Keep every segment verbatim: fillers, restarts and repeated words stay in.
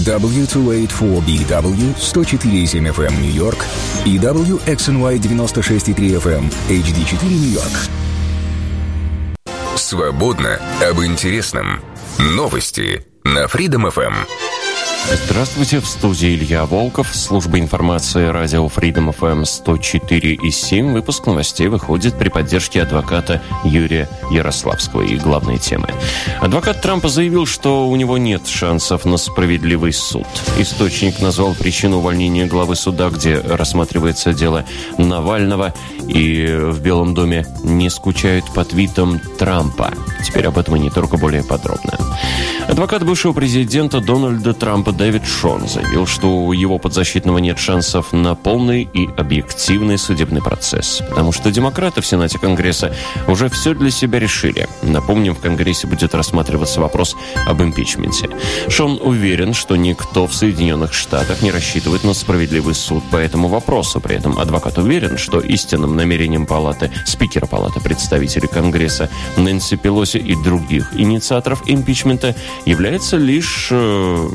дабл ю двести восемьдесят четыре би дабл ю сто четыре и семь эф эм Нью-Йорк и дабл ю икс эн уай девяносто шесть и три эф эм эйч ди четыре Нью-Йорк. Свободно об интересном. Новости на Freedom эф эм. Здравствуйте, в студии Илья Волков, служба информации радио Freedom эф эм сто четыре и семь. Выпуск новостей выходит при поддержке адвоката Юрия Ярославского. И главные темы. Адвокат Трампа заявил, что у него нет шансов на справедливый суд. Источник назвал причину увольнения главы суда, где рассматривается дело Навального. И в Белом доме не скучают по твитам Трампа. Теперь об этом и не только, более подробно. Адвокат бывшего президента Дональда Трампа Дэвид Шон заявил, что у его подзащитного нет шансов на полный и объективный судебный процесс, потому что демократы в Сенате Конгресса уже все для себя решили. Напомним, в Конгрессе будет рассматриваться вопрос об импичменте. Шон уверен, что никто в Соединенных Штатах не рассчитывает на справедливый суд по этому вопросу. При этом адвокат уверен, что истинным намерением палаты, спикера Палаты представителей Конгресса Нэнси Пелоси и других инициаторов импичмента является лишь э,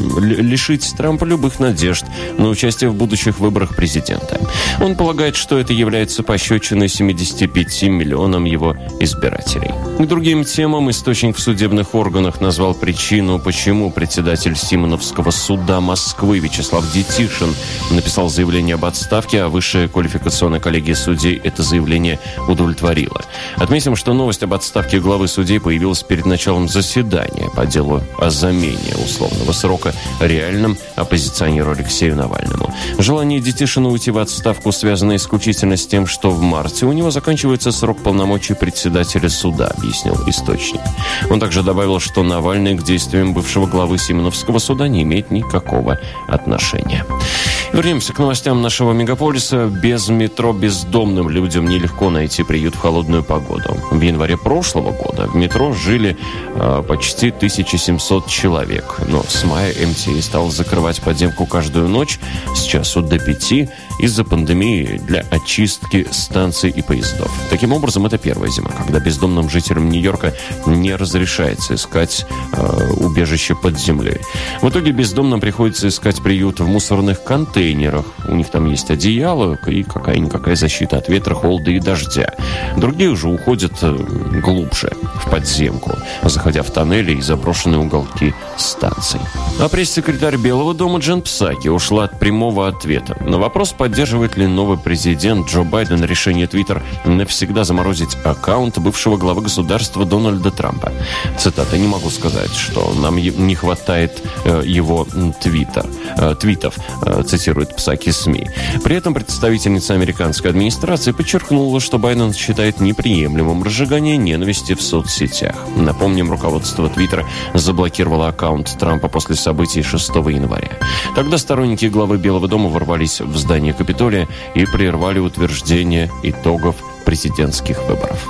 лишить Трампа любых надежд на участие в будущих выборах президента. Он полагает, что это является пощечиной семидесяти пяти миллионам его избирателей. К другим темам источник в судебных органах назвал причину, почему председатель Симоновского суда Москвы Вячеслав Детишин написал заявление об отставке, а высшая квалификационная коллегия судей это заявление удовлетворила. Отметим, что новость об отставке главы судей появилась перед началом заседания по делу о замене условного срока реальным оппозиционеру Алексею Навальному. Желание Детишина уйти в отставку связано исключительно с тем, что в марте у него заканчивается срок полномочий председателя суда, объяснил источник. Он также добавил, что Навальный к действиям бывшего главы Симоновского суда не имеет никакого отношения. Вернемся к новостям нашего мегаполиса. Без метро бездомным людям нелегко найти приют в холодную погоду. В январе прошлого года в метро жили э, почти тысяча семьсот человек. Но с мая эм тэ а стал закрывать подземку каждую ночь с часу до пяти из-за пандемии для очистки станций и поездов. Таким образом, это первая зима, когда бездомным жителям Нью-Йорка не разрешается искать э, убежище под землей. В итоге бездомным приходится искать приют в мусорных контейнерах. У них там есть одеяло и какая-никакая защита от ветра, холода и дождя. Другие же уходят глубже, в подземку, заходя в тоннели и заброшенные уголки станций. А пресс-секретарь Белого дома Джен Псаки ушла от прямого ответа на вопрос, поддерживает ли новый президент Джо Байден решение Твиттер навсегда заморозить аккаунт бывшего главы государства Дональда Трампа. Цитата: «Не могу сказать, что нам не хватает его твиттер, твитов», цитирует Псаки СМИ. При этом представительница американской администрации подчеркнула, что Байден считает неприемлемым разжигание ненависти в соцсетях. Напомним, руководство Твиттера заблокировало аккаунт Трампа после событий шестого января. Тогда сторонники главы Белого дома ворвались в здание Капитолия и прервали утверждение итогов президентских выборов.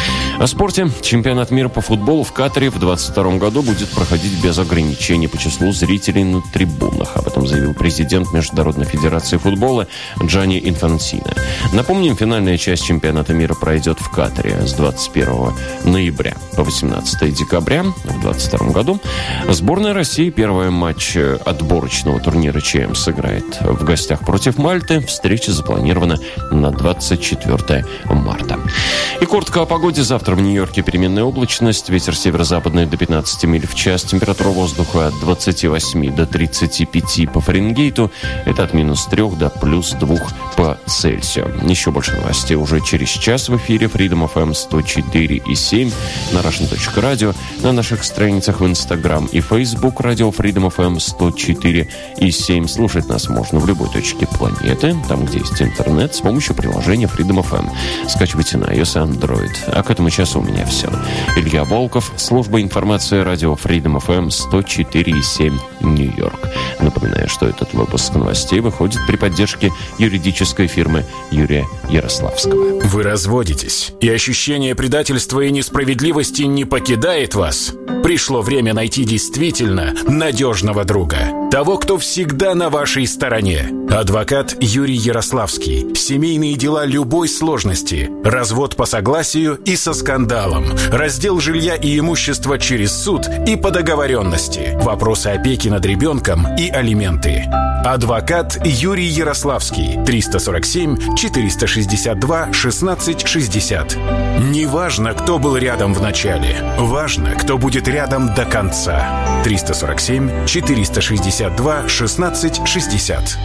О спорте. Чемпионат мира по футболу в Катаре в двадцать втором году будет проходить без ограничений по числу зрителей на трибунах. Об этом заявил президент Международной федерации футбола Джанни Инфантино. Напомним, финальная часть чемпионата мира пройдет в Катаре с двадцать первого ноября по восемнадцатого декабря в двадцать втором году. Сборная России первый матч отборочного турнира ЧМ сыграет в гостях против Мальты. Встреча запланирована на двадцать четвёртого марта. И коротко о погоде. Завтра в Нью-Йорке переменная облачность, ветер северо-западный до пятнадцати миль в час, температура воздуха от двадцати восьми до тридцати пяти по Фаренгейту, это от минус трех до плюс двух по Цельсию. Еще больше новостей уже через час в эфире Freedom эф эм сто четыре и семь на russian точка radio, на наших страницах в Instagram и Facebook радио Freedom эф эм сто четыре и семь. Слушать нас можно в любой точке планеты, там, где есть интернет, с помощью приложения Freedom эф эм. Скачивайте на iOS и Android. А к этому часу у меня все. Илья Волков, служба информации радио Freedom эф эм сто четыре и семь Нью-Йорк. Напоминаю, что этот выпуск новостей выходит при поддержке юридической фирмы Юрия Ярославского. Вы разводитесь, и ощущение предательства и несправедливости не покидает вас? Пришло время найти действительно надежного друга. Того, кто всегда на вашей стороне. Адвокат Юрий Ярославский. Семейные дела любой сложности. Развод по согласию и со скандалом. Раздел жилья и имущества через суд и по договоренности. Вопросы опеки над ребенком и алименты. Адвокат Юрий Ярославский. триста сорок семь четыреста шестьдесят два шестнадцать шестьдесят. Неважно, кто был рядом в начале. Важно, кто будет рядом до конца. триста сорок семь четыреста шестьдесят два шестнадцать шестьдесят.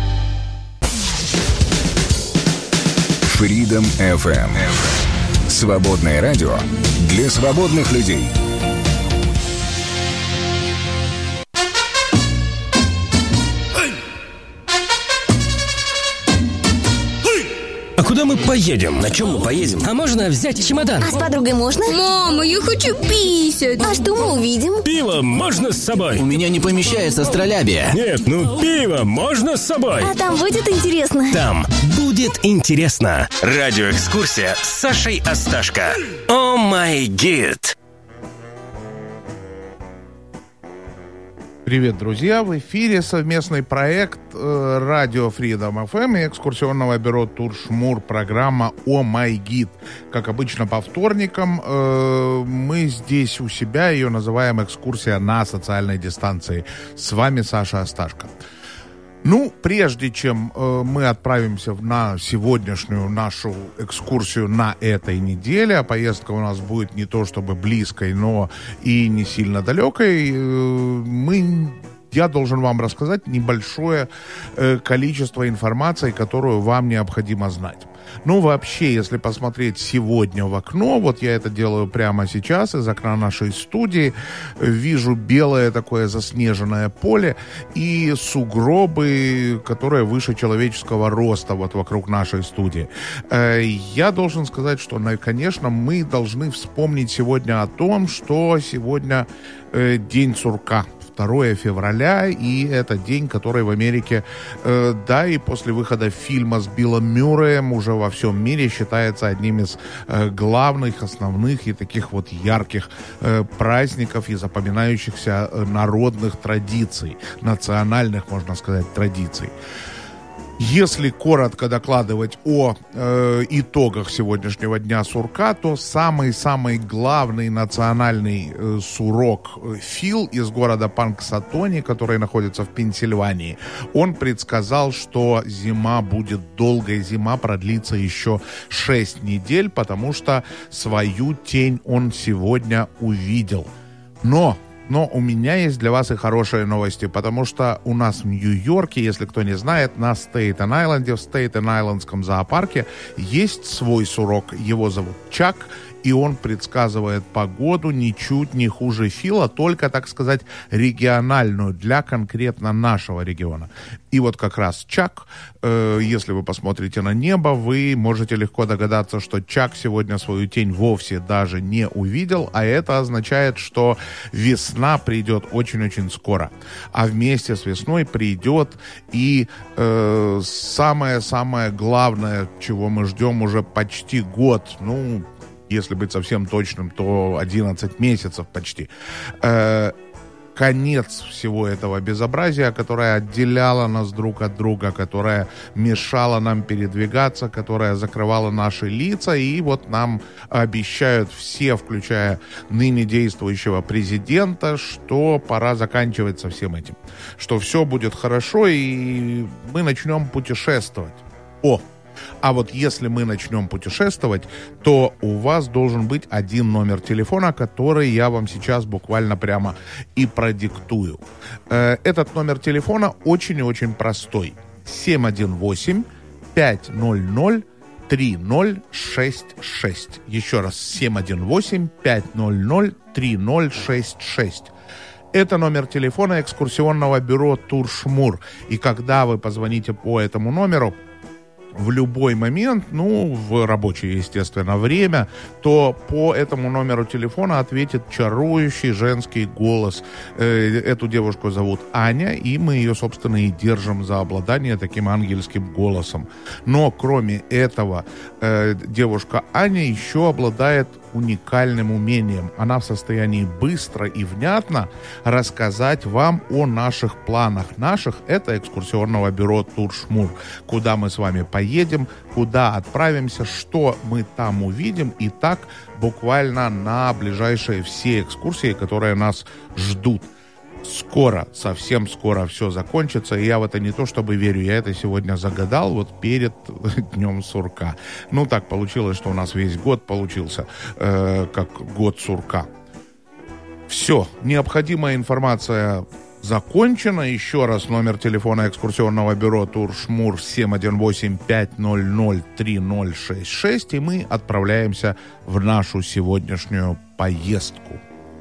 Freedom эф эм. Свободное радио для свободных людей. А куда мы поедем? На чем мы поедем? А можно взять чемодан? А с подругой можно? Мама, я хочу писать. А что мы увидим? Пиво можно с собой? У меня не помещается астролябия. Нет, ну пиво можно с собой? А там будет интересно? Там будет интересно. Радиоэкскурсия с Сашей Асташко. О май гид. Привет, друзья! В эфире совместный проект э, радио Freedom эф эм и экскурсионного бюро Туршмур, программа «О май гид». Как обычно, по вторникам э, мы здесь у себя ее называем «Экскурсия на социальной дистанции». С вами Саша Асташко. Ну, прежде чем э, мы отправимся на сегодняшнюю нашу экскурсию на этой неделе, а поездка у нас будет не то чтобы близкой, но и не сильно далекой, э, мы... я должен вам рассказать небольшое э, количество информации, которую вам необходимо знать. Ну, вообще, если посмотреть сегодня в окно, вот я это делаю прямо сейчас, из окна нашей студии, вижу белое такое заснеженное поле и сугробы, которые выше человеческого роста вот вокруг нашей студии. Э, я должен сказать, что, конечно, мы должны вспомнить сегодня о том, что сегодня э, день сурка. второе февраля, и это день, который в Америке, э, да, и после выхода фильма с Биллом Мюрреем уже во всем мире считается одним из э, главных, основных и таких вот ярких э, праздников и запоминающихся э, народных традиций, национальных, можно сказать, традиций. Если коротко докладывать о э, итогах сегодняшнего дня сурка, то самый-самый главный национальный э, сурок э, Фил из города Панксатони, который находится в Пенсильвании, он предсказал, что зима будет долгой, зима продлится еще шесть недель, потому что свою тень он сегодня увидел. Но... Но у меня есть для вас и хорошие новости, потому что у нас в Нью-Йорке, если кто не знает, на Стейтен-Айленде, в Стейтен-Айлендском зоопарке есть свой сурок. Его зовут Чак, и он предсказывает погоду ничуть не хуже Фила, только, так сказать, региональную, для конкретно нашего региона. И вот как раз Чак, э, если вы посмотрите на небо, вы можете легко догадаться, что Чак сегодня свою тень вовсе даже не увидел, а это означает, что весна придет очень-очень скоро. А вместе с весной придет и э, самое-самое главное, чего мы ждем уже почти год, ну, если быть совсем точным, то одиннадцать месяцев почти. Э, конец всего этого безобразия, которое отделяло нас друг от друга, которое мешало нам передвигаться, которое закрывало наши лица. И вот нам обещают все, включая ныне действующего президента, что пора заканчивать со всем этим. Что все будет хорошо, и мы начнем путешествовать. О! А вот если мы начнем путешествовать, то у вас должен быть один номер телефона, который я вам сейчас буквально прямо и продиктую. Этот номер телефона очень и очень простой. семь один восемь пять ноль ноль три ноль шесть шесть. Еще раз, семь один восемь пять ноль ноль три ноль шесть шесть. Это номер телефона экскурсионного бюро Туршмур. И когда вы позвоните по этому номеру, в любой момент, ну, в рабочее, естественно, время, то по этому номеру телефона ответит чарующий женский голос. Эту девушку зовут Аня, и мы ее, собственно, и держим за обладание таким ангельским голосом. Но, кроме этого, девушка Аня еще обладает уникальным умением. Она в состоянии быстро и внятно рассказать вам о наших планах. Наших — это экскурсионного бюро «Туршмур», куда мы с вами поедем, куда отправимся, что мы там увидим, и так буквально на ближайшие все экскурсии, которые нас ждут. Скоро, совсем скоро все закончится, и я в это не то чтобы верю, я это сегодня загадал вот перед Днем сурка. Ну, так получилось, что у нас весь год получился э, как год сурка. Все, необходимая информация закончена. Еще раз, номер телефона экскурсионного бюро «Туршмур» семь один восемь пять ноль ноль три ноль шесть шесть, и мы отправляемся в нашу сегодняшнюю поездку.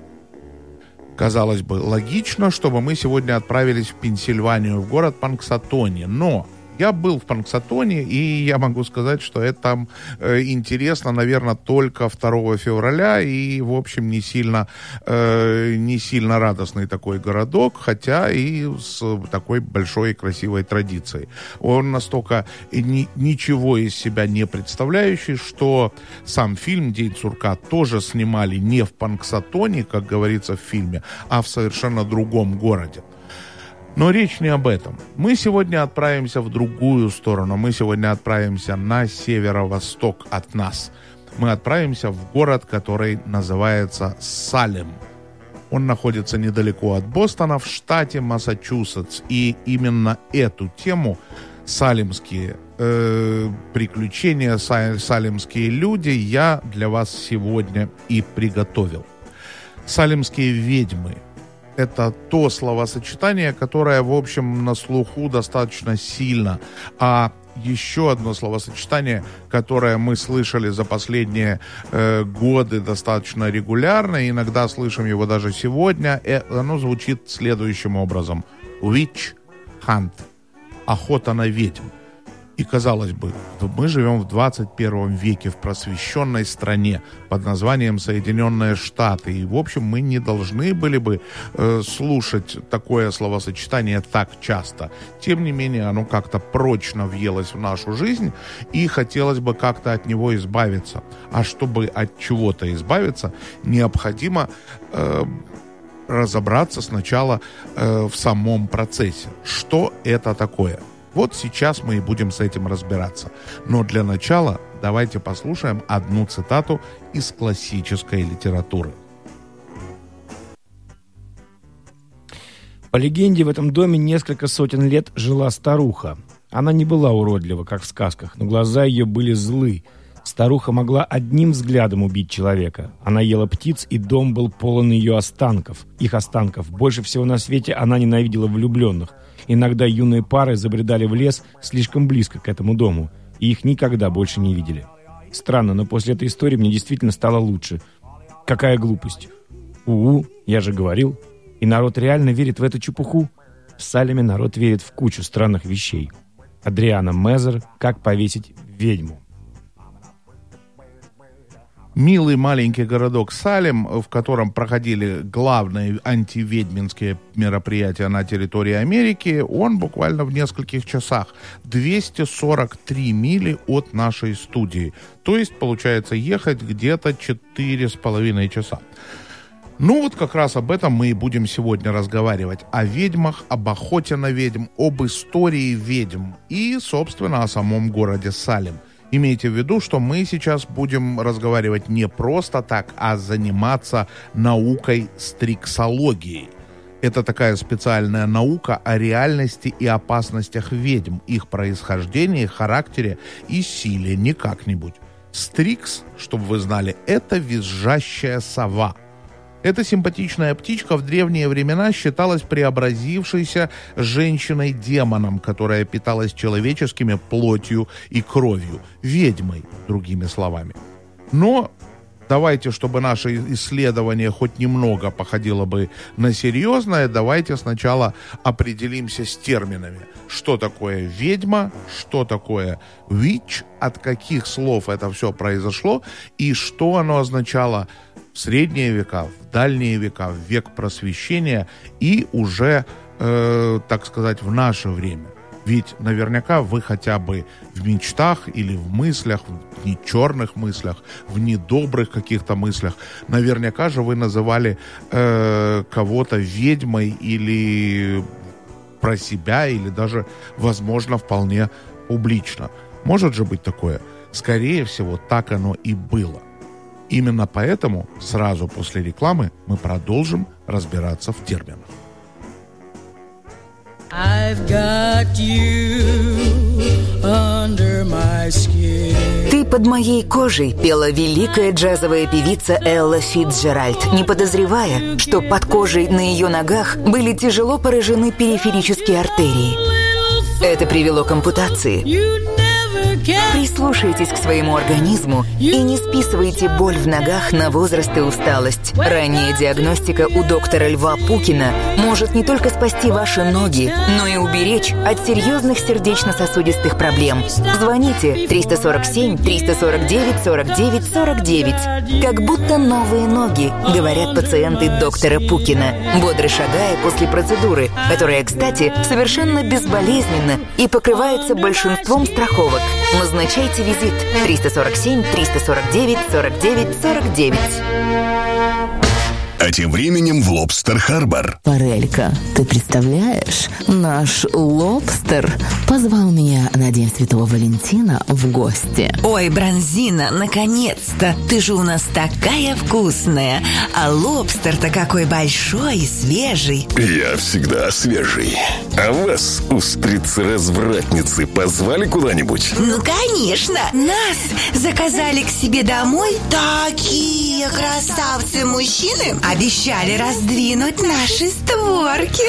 Казалось бы, логично, чтобы мы сегодня отправились в Пенсильванию, в город Панксатони. Но я был в Панксатоне, и я могу сказать, что это там э, интересно, наверное, только второго февраля, и, в общем, не сильно, э, не сильно радостный такой городок, хотя и с такой большой и красивой традицией. Он настолько ни, ничего из себя не представляющий, что сам фильм «День сурка» тоже снимали не в Панксатоне, как говорится в фильме, а в совершенно другом городе. Но речь не об этом. Мы сегодня отправимся в другую сторону. Мы сегодня отправимся на северо-восток от нас. Мы отправимся в город, который называется Салем. Он находится недалеко от Бостона, в штате Массачусетс. И именно эту тему, салемские э, приключения, салемские люди, я для вас сегодня и приготовил. Салемские ведьмы. Это то словосочетание, которое, в общем, на слуху достаточно сильно. А еще одно словосочетание, которое мы слышали за последние э, годы достаточно регулярно, иногда слышим его даже сегодня, э, оно звучит следующим образом. Witch hunt. Охота на ведьм. И, казалось бы, мы живем в двадцать первом веке в просвещенной стране под названием Соединенные Штаты. И, в общем, мы не должны были бы э, слушать такое словосочетание так часто. Тем не менее, оно как-то прочно въелось в нашу жизнь, и хотелось бы как-то от него избавиться. А чтобы от чего-то избавиться, необходимо э, разобраться сначала э, в самом процессе. Что это такое? Вот сейчас мы и будем с этим разбираться. Но для начала давайте послушаем одну цитату из классической литературы. По легенде, в этом доме несколько сотен лет жила старуха. Она не была уродлива, как в сказках, но глаза ее были злы. Старуха могла одним взглядом убить человека. Она ела птиц, и дом был полон ее останков. Их останков. Больше всего на свете она ненавидела влюбленных. Иногда юные пары забредали в лес слишком близко к этому дому, и их никогда больше не видели. Странно, но после этой истории мне действительно стало лучше. Какая глупость. У-у, я же говорил. И народ реально верит в эту чепуху. В Салеме народ верит в кучу странных вещей. Адриана Мезер «Как повесить ведьму». Милый маленький городок Салем, в котором проходили главные антиведьминские мероприятия на территории Америки, он буквально в нескольких часах. двести сорок три мили от нашей студии. То есть, получается, ехать где-то четыре с половиной часа. Ну вот как раз об этом мы и будем сегодня разговаривать. О ведьмах, об охоте на ведьм, об истории ведьм и, собственно, о самом городе Салем. Имейте в виду, что мы сейчас будем разговаривать не просто так, а заниматься наукой стриксологией. Это такая специальная наука о реальности и опасностях ведьм, их происхождении, характере и силе, не как-нибудь. Стрикс, чтобы вы знали, это визжащая сова. Эта симпатичная птичка в древние времена считалась преобразившейся женщиной-демоном, которая питалась человеческими плотью и кровью, ведьмой, другими словами. Но давайте, чтобы наше исследование хоть немного походило бы на серьезное, давайте сначала определимся с терминами. Что такое ведьма, что такое witch, от каких слов это все произошло и что оно означало в средние века, в дальние века, в век просвещения и уже, э, так сказать, в наше время. Ведь наверняка вы хотя бы в мечтах или в мыслях, в не черных мыслях, в недобрых каких-то мыслях, наверняка же вы называли э, кого-то ведьмой или про себя, или даже, возможно, вполне публично. Может же быть такое? Скорее всего, так оно и было. Именно поэтому сразу после рекламы мы продолжим разбираться в терминах. I've got you under my skin. «Ты под моей кожей» пела великая джазовая певица Элла Фицджеральд, не подозревая, что под кожей на ее ногах были тяжело поражены периферические артерии. Это привело к ампутации. Прислушайтесь к своему организму и не списывайте боль в ногах на возраст и усталость. Ранняя диагностика у доктора Льва Пукина может не только спасти ваши ноги, но и уберечь от серьезных сердечно-сосудистых проблем. Звоните триста сорок семь триста сорок девять сорок девять сорок девять. Как будто новые ноги, говорят пациенты доктора Пукина, бодро шагая после процедуры, которая, кстати, совершенно безболезненна и покрывается большинством страховок. Назначайте визит триста сорок семь триста сорок девять сорок девять сорок девять. А тем временем в Лобстер-Харбор. Форелька, ты представляешь, наш лобстер позвал меня на День Святого Валентина в гости. Ой, Бронзина, наконец-то! Ты же у нас такая вкусная. А лобстер-то какой большой и свежий. Я всегда свежий. А вас, устрицы-развратницы, позвали куда-нибудь? Ну, конечно! Нас заказали к себе домой такие красавцы-мужчины. Обещали раздвинуть наши створки.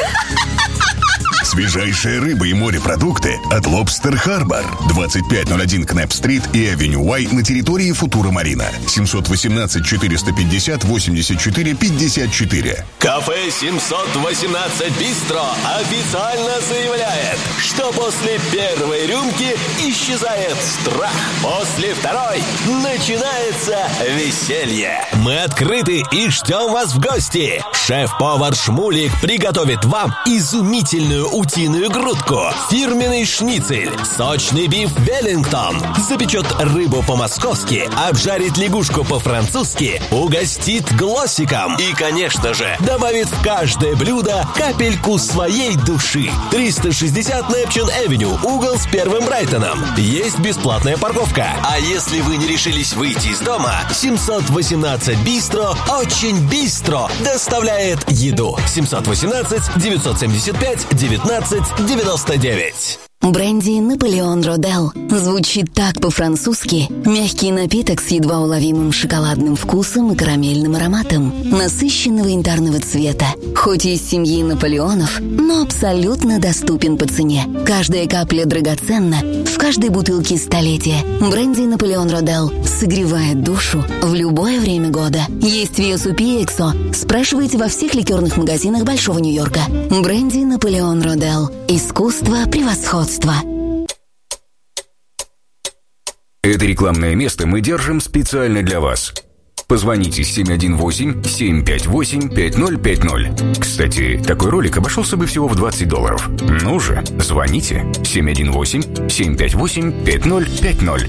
Свежайшая рыба и морепродукты от Лобстер-Харбор. двадцать пять ноль один Кнэп-стрит и Авеню Уай на территории Футура-Марина. семьсот восемнадцать четыреста пятьдесят восемьдесят четыре пятьдесят четыре. Кафе семьсот восемнадцать Бистро официально заявляет, что после первой рюмки исчезает страх. После второй начинается веселье. Мы открыты и ждем вас в гости. Шеф-повар Шмулик приготовит вам изумительную утиную грудку, фирменный шницель, сочный биф Веллингтон, запечет рыбу по-московски, обжарит лягушку по-французски, угостит глоссиком и, конечно же, добавит в каждое блюдо капельку своей души. триста шестьдесят Непчун-Эвеню, угол с Первым Брайтоном. Есть бесплатная парковка. А если вы не решились выйти из дома, семьсот восемнадцать Бистро очень бистро доставляет еду. семьсот восемнадцать девятьсот семьдесят пять девятнадцать девяносто девять. Бренди «Наполеон Родель» звучит так по-французски. Мягкий напиток с едва уловимым шоколадным вкусом и карамельным ароматом, насыщенного янтарного цвета. Хоть и из семьи Наполеонов, но абсолютно доступен по цене. Каждая капля драгоценна, в каждой бутылке столетия. Бренди «Наполеон Родель» согревает душу в любое время года. Есть в ю эс ю пи и Эксо. Спрашивайте во всех ликерных магазинах Большого Нью-Йорка. Бренди «Наполеон Родель». Искусство превосходства. Это рекламное место мы держим специально для вас. Позвоните семь один восемь семь пять восемь пять ноль пять ноль. Кстати, такой ролик обошелся бы всего в двадцать долларов. Ну же, звоните семь один восемь семь пять восемь пять ноль пять ноль.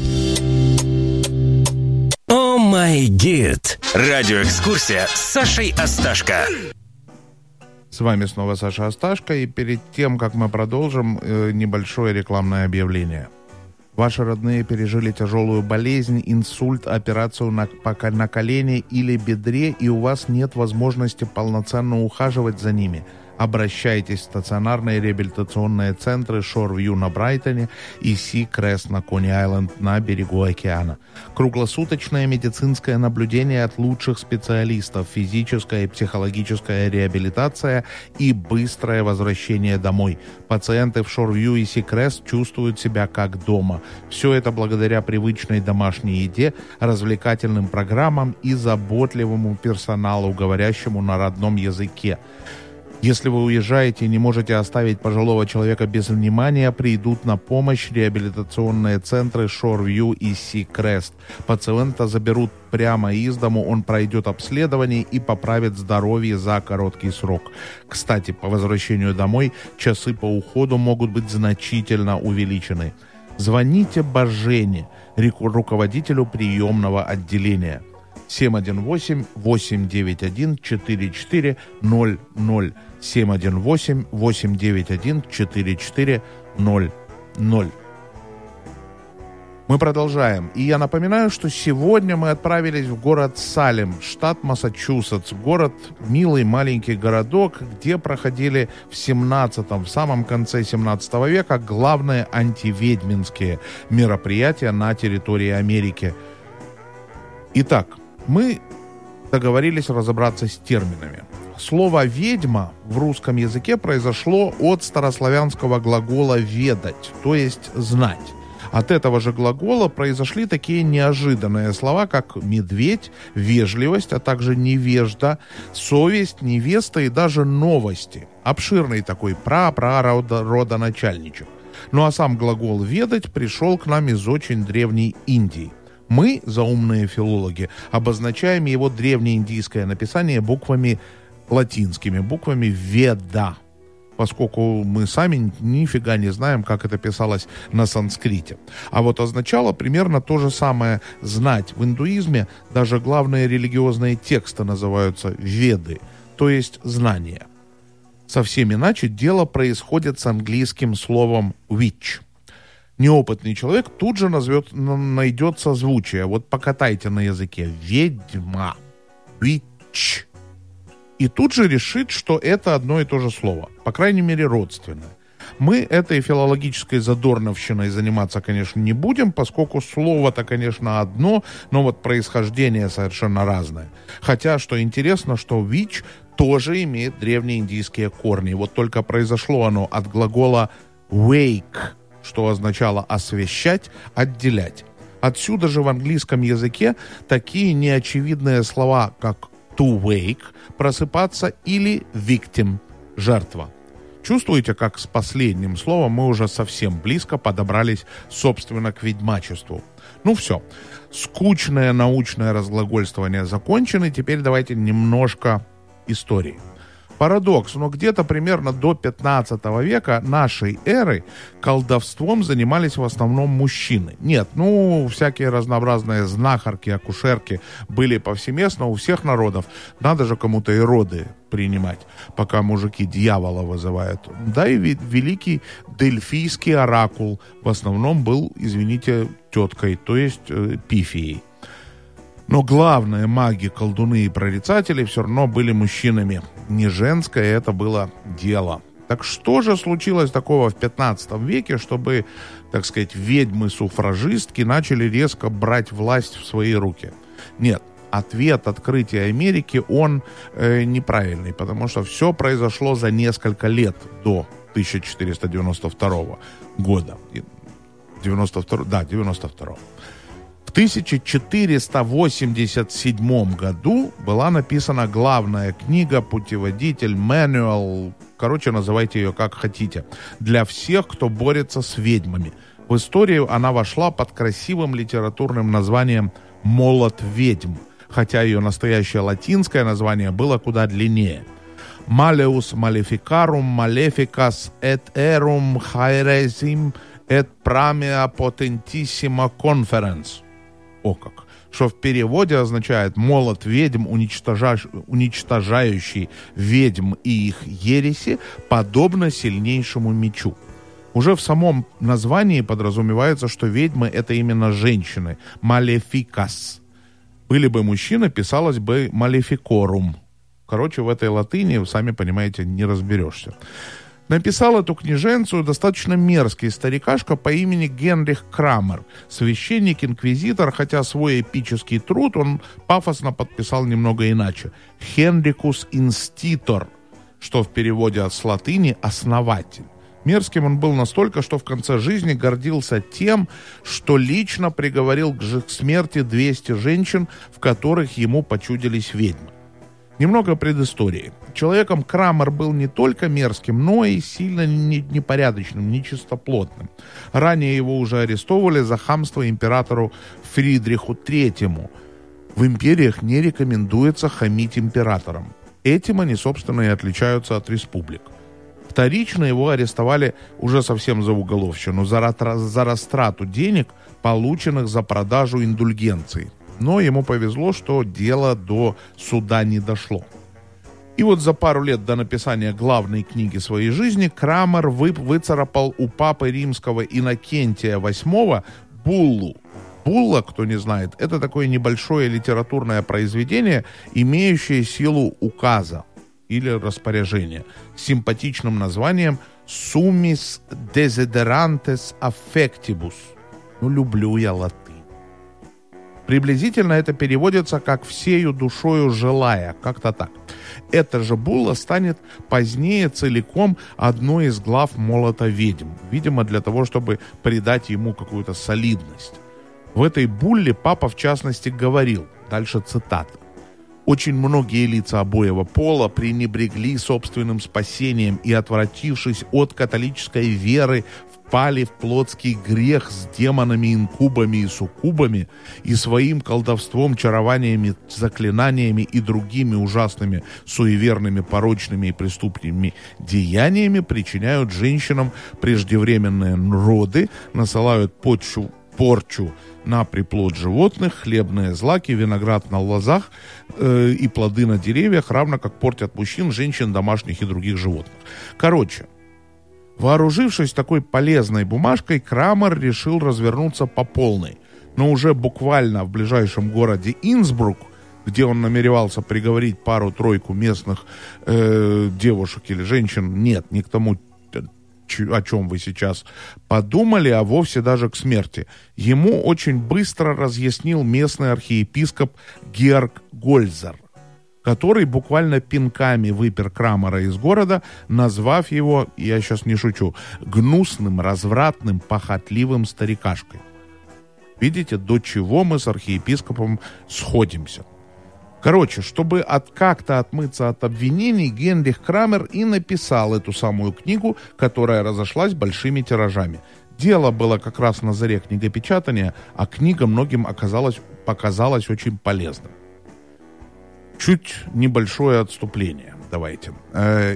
О май гид. Радиоэкскурсия с Сашей Асташко. С вами снова Саша Асташко, и перед тем, как мы продолжим, э, небольшое рекламное объявление. Ваши родные пережили тяжелую болезнь, инсульт, операцию на, на колене или бедре, и у вас нет возможности полноценно ухаживать за ними. Обращайтесь в стационарные реабилитационные центры Шорвью на Брайтоне и Си-Крест на Кони-Айленд на берегу океана. Круглосуточное медицинское наблюдение от лучших специалистов, физическая и психологическая реабилитация и быстрое возвращение домой. Пациенты в Шорвью и Си-Крест чувствуют себя как дома. Все это благодаря привычной домашней еде, развлекательным программам и заботливому персоналу, говорящему на родном языке. Если вы уезжаете и не можете оставить пожилого человека без внимания, придут на помощь реабилитационные центры Шорвью и Си-Крест. Пациента заберут прямо из дому, он пройдет обследование и поправит здоровье за короткий срок. Кстати, по возвращению домой часы по уходу могут быть значительно увеличены. Звоните Божене, руководителю приемного отделения. семь один восемь восемь девять один четыре четыре ноль ноль. семь один восемь восемь девять один четыре четыре ноль ноль. Мы продолжаем. И я напоминаю, что сегодня мы отправились в город Салем, штат Массачусетс. Город, милый маленький городок, где проходили в семнадцатом, в самом конце семнадцатого века главные антиведьминские мероприятия на территории Америки. Итак, мы договорились разобраться с терминами. Слово «ведьма» в русском языке произошло от старославянского глагола «ведать», то есть «знать». От этого же глагола произошли такие неожиданные слова, как «медведь», «вежливость», а также «невежда», «совесть», «невеста» и даже «новости». Обширный такой пра-пра-родоначальничек. Ну а сам глагол «ведать» пришел к нам из очень древней Индии. Мы, заумные филологи, обозначаем его древнеиндийское написание буквами латинскими, буквами «веда», поскольку мы сами нифига не знаем, как это писалось на санскрите. А вот означало примерно то же самое «знать». В индуизме даже главные религиозные тексты называются «веды», то есть «знания». Совсем иначе дело происходит с английским словом «witch». Неопытный человек тут же назовет, найдет созвучие. Вот покатайте на языке «ведьма», «witch». И тут же решит, что это одно и то же слово, по крайней мере, родственное. Мы этой филологической задорновщиной заниматься, конечно, не будем, поскольку слово-то, конечно, одно, но вот происхождение совершенно разное. Хотя, что интересно, что «witch» тоже имеет древнеиндийские корни. Вот только произошло оно от глагола «wake», что означало «освещать», «отделять». Отсюда же в английском языке такие неочевидные слова, как to wake, просыпаться, или victim, жертва. Чувствуете, как с последним словом мы уже совсем близко подобрались, собственно, к ведьмачеству? Ну все, скучное научное разглагольствование закончено, теперь давайте немножко истории. Парадокс, но где-то примерно до пятнадцатого века нашей эры колдовством занимались в основном мужчины. Нет, ну, всякие разнообразные знахарки, акушерки были повсеместно у всех народов. Надо же кому-то и роды принимать, пока мужики дьявола вызывают. Да и великий дельфийский оракул в основном был, извините, теткой, то есть э, пифией. Но главные маги, колдуны и прорицатели все равно были мужчинами. Не женское это было дело. Так что же случилось такого в пятнадцатом веке, чтобы, так сказать, ведьмы-суфражистки начали резко брать власть в свои руки? Нет, ответ открытия Америки, он э, неправильный, потому что все произошло за несколько лет до тысяча четыреста девяносто второго года. девяносто второй, да, девяносто второго. В тысяча четыреста восемьдесят седьмом году была написана главная книга, путеводитель, manual, короче, называйте ее как хотите, для всех, кто борется с ведьмами. В историю она вошла под красивым литературным названием «Молот ведьм», хотя ее настоящее латинское название было куда длиннее. «Maleus maleficarum maleficas et erum haeresim et pramea potentissima conferens». О как! Что в переводе означает «молот ведьм, уничтожа... уничтожающий ведьм и их ереси, подобно сильнейшему мечу». Уже в самом названии подразумевается, что ведьмы — это именно женщины, «малефикас». Были бы мужчины, писалось бы «малефикорум». Короче, в этой латыни, вы сами понимаете, не разберешься. Написал эту книженцию достаточно мерзкий старикашка по имени Генрих Крамер, священник-инквизитор, хотя свой эпический труд он пафосно подписал немного иначе. «Хенрикус инститор», что в переводе с латыни «основатель». Мерзким он был настолько, что в конце жизни гордился тем, что лично приговорил к смерти двести женщин, в которых ему почудились ведьмы. Немного предыстории. Человеком Крамер был не только мерзким, но и сильно непорядочным, нечистоплотным. Ранее его уже арестовывали за хамство императору Фридриху Третьему. В империях не рекомендуется хамить императорам. Этим они, собственно, и отличаются от республик. Вторично его арестовали уже совсем за уголовщину, за, ратра- за растрату денег, полученных за продажу индульгенций. Но ему повезло, что дело до суда не дошло. И вот за пару лет до написания главной книги своей жизни Крамер вы, выцарапал у папы римского Иннокентия восьмого буллу. Булла, кто не знает, это такое небольшое литературное произведение, имеющее силу указа или распоряжения, с симпатичным названием «Summis desiderantes affectibus». Ну, люблю я латынь. Приблизительно это переводится как «всею душою желая», как-то так. Эта же булла станет позднее целиком одной из глав «Молота ведьм», видимо, для того, чтобы придать ему какую-то солидность. В этой булле папа, в частности, говорил, дальше цитата: «Очень многие лица обоего пола пренебрегли собственным спасением и, отвратившись от католической веры, впали в плотский грех с демонами, инкубами и суккубами и своим колдовством, чарованиями, заклинаниями и другими ужасными, суеверными, порочными и преступными деяниями причиняют женщинам преждевременные роды, насылают почву, порчу на приплод животных, хлебные злаки, виноград на лозах э, и плоды на деревьях, равно как портят мужчин, женщин, домашних и других животных». Короче, вооружившись такой полезной бумажкой, Крамер решил развернуться по полной. Но уже буквально в ближайшем городе Инсбрук, где он намеревался приговорить пару-тройку местных э, девушек или женщин, нет, не к тому, о чем вы сейчас подумали, а вовсе даже к смерти, ему очень быстро разъяснил местный архиепископ Георг Гольцер, который буквально пинками выпер Крамера из города, назвав его, я сейчас не шучу, гнусным, развратным, похотливым старикашкой. Видите, до чего мы с архиепископом сходимся. Короче, чтобы от, как-то отмыться от обвинений, Генрих Крамер и написал эту самую книгу, которая разошлась большими тиражами. Дело было как раз на заре книгопечатания, а книга многим оказалась, показалась очень полезной. Чуть небольшое отступление, давайте. Э,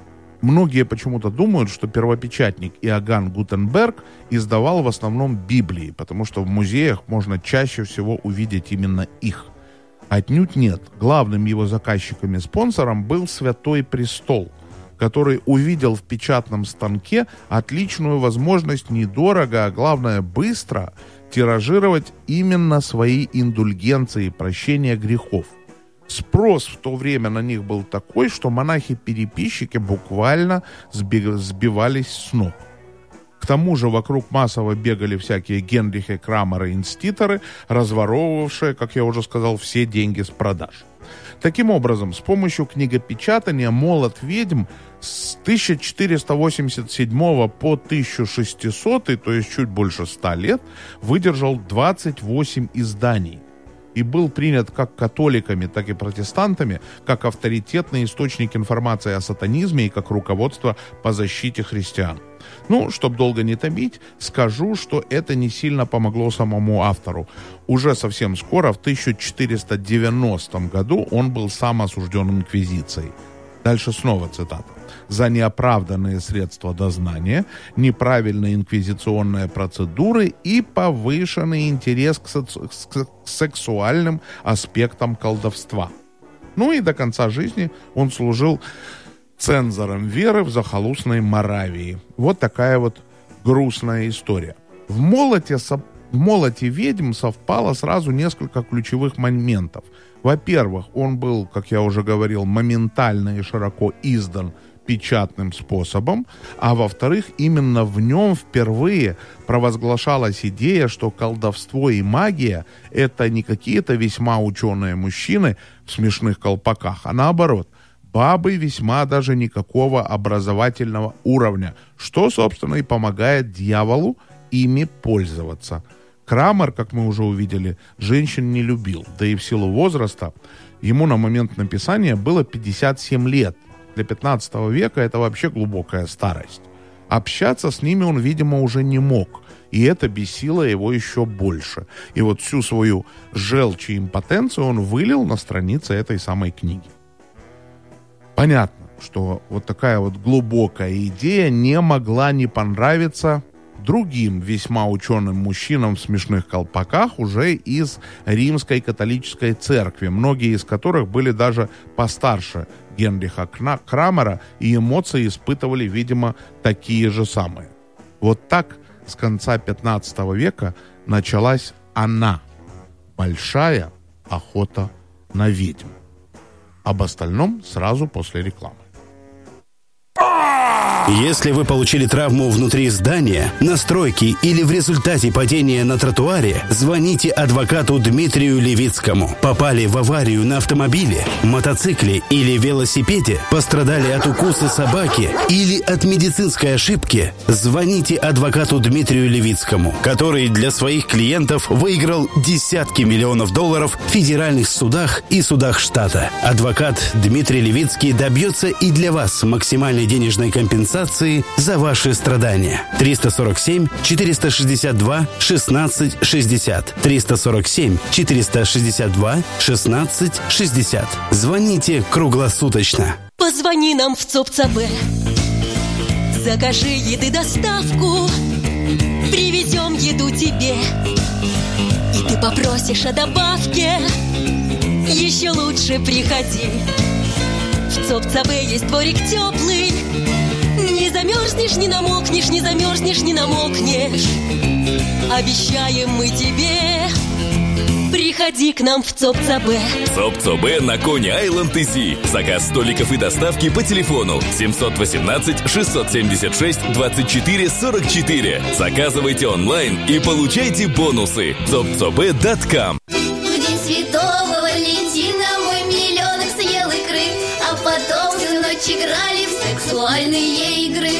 многие почему-то думают, что первопечатник Иоганн Гутенберг издавал в основном Библии, потому что в музеях можно чаще всего увидеть именно их. Отнюдь нет. Главным его заказчиком и спонсором был Святой Престол, который увидел в печатном станке отличную возможность недорого, а главное быстро тиражировать именно свои индульгенции, прощения грехов. Спрос в то время на них был такой, что монахи-переписчики буквально сби- сбивались с ног. К тому же вокруг массово бегали всякие Генрихи, Крамеры, инститоры, разворовывавшие, как я уже сказал, все деньги с продаж. Таким образом, с помощью книгопечатания «Молот ведьм» с тысяча четыреста восемьдесят седьмого по тысяча шестисотый, то есть чуть больше ста лет, выдержал двадцать восемь изданий и был принят как католиками, так и протестантами, как авторитетный источник информации о сатанизме и как руководство по защите христиан. Ну, чтоб долго не томить, скажу, что это не сильно помогло самому автору. Уже совсем скоро, в тысяча четыреста девяностом году, он был сам осужден инквизицией. Дальше снова цитата. «За неоправданные средства дознания, неправильные инквизиционные процедуры и повышенный интерес к, соци- к сексуальным аспектам колдовства». Ну и до конца жизни он служил цензором веры в захолустной Моравии. Вот такая вот грустная история. В молоте, со... в молоте ведьм совпало сразу несколько ключевых моментов. Во-первых, он был, как я уже говорил, моментально и широко издан печатным способом, а во-вторых, именно в нем впервые провозглашалась идея, что колдовство и магия — это не какие-то весьма ученые мужчины в смешных колпаках, а наоборот, бабы весьма даже никакого образовательного уровня, что, собственно, и помогает дьяволу ими пользоваться. Крамер, как мы уже увидели, женщин не любил, да и в силу возраста Ему на момент написания было пятьдесят семь лет. Для пятнадцатого века это вообще глубокая старость. Общаться с ними он, видимо, уже не мог. И это бесило его еще больше. И вот всю свою желчь и импотенцию он вылил на страницы этой самой книги. Понятно, что вот такая вот глубокая идея не могла не понравиться другим весьма ученым мужчинам в смешных колпаках уже из римской католической церкви, многие из которых были даже постарше Генриха Крамера, и эмоции испытывали, видимо, такие же самые. Вот так с конца пятнадцатого века началась она, большая охота на ведьм. Об остальном сразу после рекламы. Если вы получили травму внутри здания, на стройке или в результате падения на тротуаре, звоните адвокату Дмитрию Левицкому. Попали в аварию на автомобиле, мотоцикле или велосипеде, пострадали от укуса собаки или от медицинской ошибки, звоните адвокату Дмитрию Левицкому, который для своих клиентов выиграл десятки миллионов долларов в федеральных судах и судах штата. Адвокат Дмитрий Левицкий добьется и для вас максимальной денежной компенсации за ваши страдания. триста сорок семь четыреста шестьдесят два шестнадцать шестьдесят. триста сорок семь четыреста шестьдесят два шестнадцать шестьдесят. Звоните круглосуточно. Позвони нам в ЦОП-ЦБ. Закажи еды доставку. Привезем еду тебе. И ты попросишь о добавке. Еще лучше приходи. В ЦОП-ЦБ есть дворик теплый. Не замерзнешь, не намокнешь, не замерзнешь, не намокнешь. Обещаем мы тебе. Приходи к нам в ЦОП-ЦБ. ЦОП-ЦБ на Кони-Айленд-Изи. Заказ столиков и доставки по телефону семь один восемь шесть семь шесть двадцать четыре сорок четыре. Заказывайте онлайн и получайте бонусы. цоп цб точка ком. В день Святого Валентина мой миллионок съел икры, а потом всю ночь играли в сексуальные игры.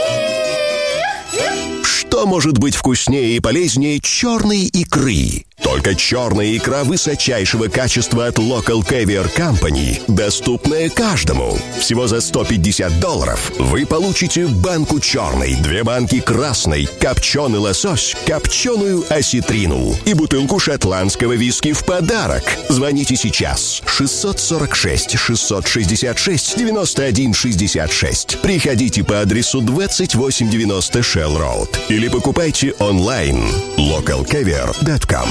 Что может быть вкуснее и полезнее черной икры? Только черная икра высочайшего качества от Local Caviar Company, доступная каждому. Всего за сто пятьдесят долларов вы получите банку черной, две банки красной, копченый лосось, копченую осетрину и бутылку шотландского виски в подарок. Звоните сейчас. шестьсот сорок шесть шестьсот шестьдесят шесть девяносто один шестьдесят шесть. Приходите по адресу двадцать восемь девяносто Shell Road или покупайте онлайн локал кавиар точка ком.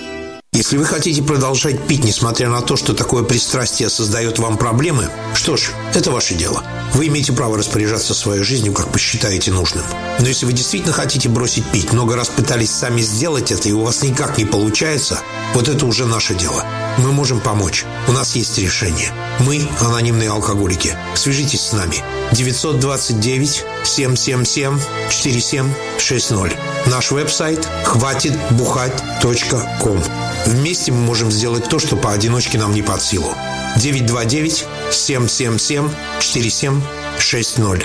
Если вы хотите продолжать пить, несмотря на то, что такое пристрастие создает вам проблемы, что ж, это ваше дело. Вы имеете право распоряжаться своей жизнью, как посчитаете нужным. Но если вы действительно хотите бросить пить, много раз пытались сами сделать это, и у вас никак не получается, вот это уже наше дело. Мы можем помочь. У нас есть решение. Мы – анонимные алкоголики. Свяжитесь с нами. девятьсот двадцать девять семь семь семь четыре семь шесть ноль. Наш веб-сайт хватит бухать точка ком. Вместе мы можем сделать то, что поодиночке нам не под силу. девять два девять семь семь семь четыре семь шесть ноль.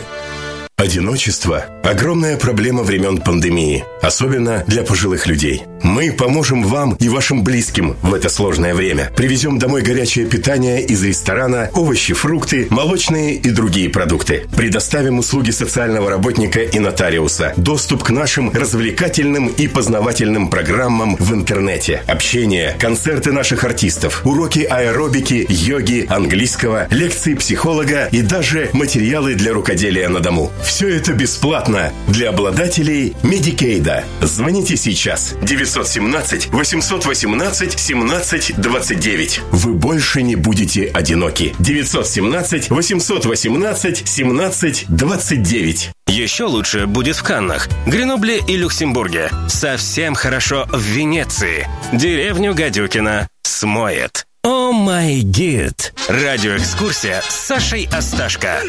Одиночество – огромная проблема времен пандемии, особенно для пожилых людей. Мы поможем вам и вашим близким в это сложное время. Привезем домой горячее питание из ресторана, овощи, фрукты, молочные и другие продукты. Предоставим услуги социального работника и нотариуса, доступ к нашим развлекательным и познавательным программам в интернете, общение, концерты наших артистов, уроки аэробики, йоги, английского, лекции психолога и даже материалы для рукоделия на дому. Все это бесплатно для обладателей Медикейда. Звоните сейчас. девятьсот семнадцать восемьсот восемнадцать семнадцать двадцать девять. Вы больше не будете одиноки. девятьсот семнадцать восемьсот восемнадцать семнадцать двадцать девять. Еще лучше будет в Каннах, Гренобле и Люксембурге. Совсем хорошо в Венеции. Деревню Гадюкино смоет. О май гид. Радиоэкскурсия с Сашей Асташко.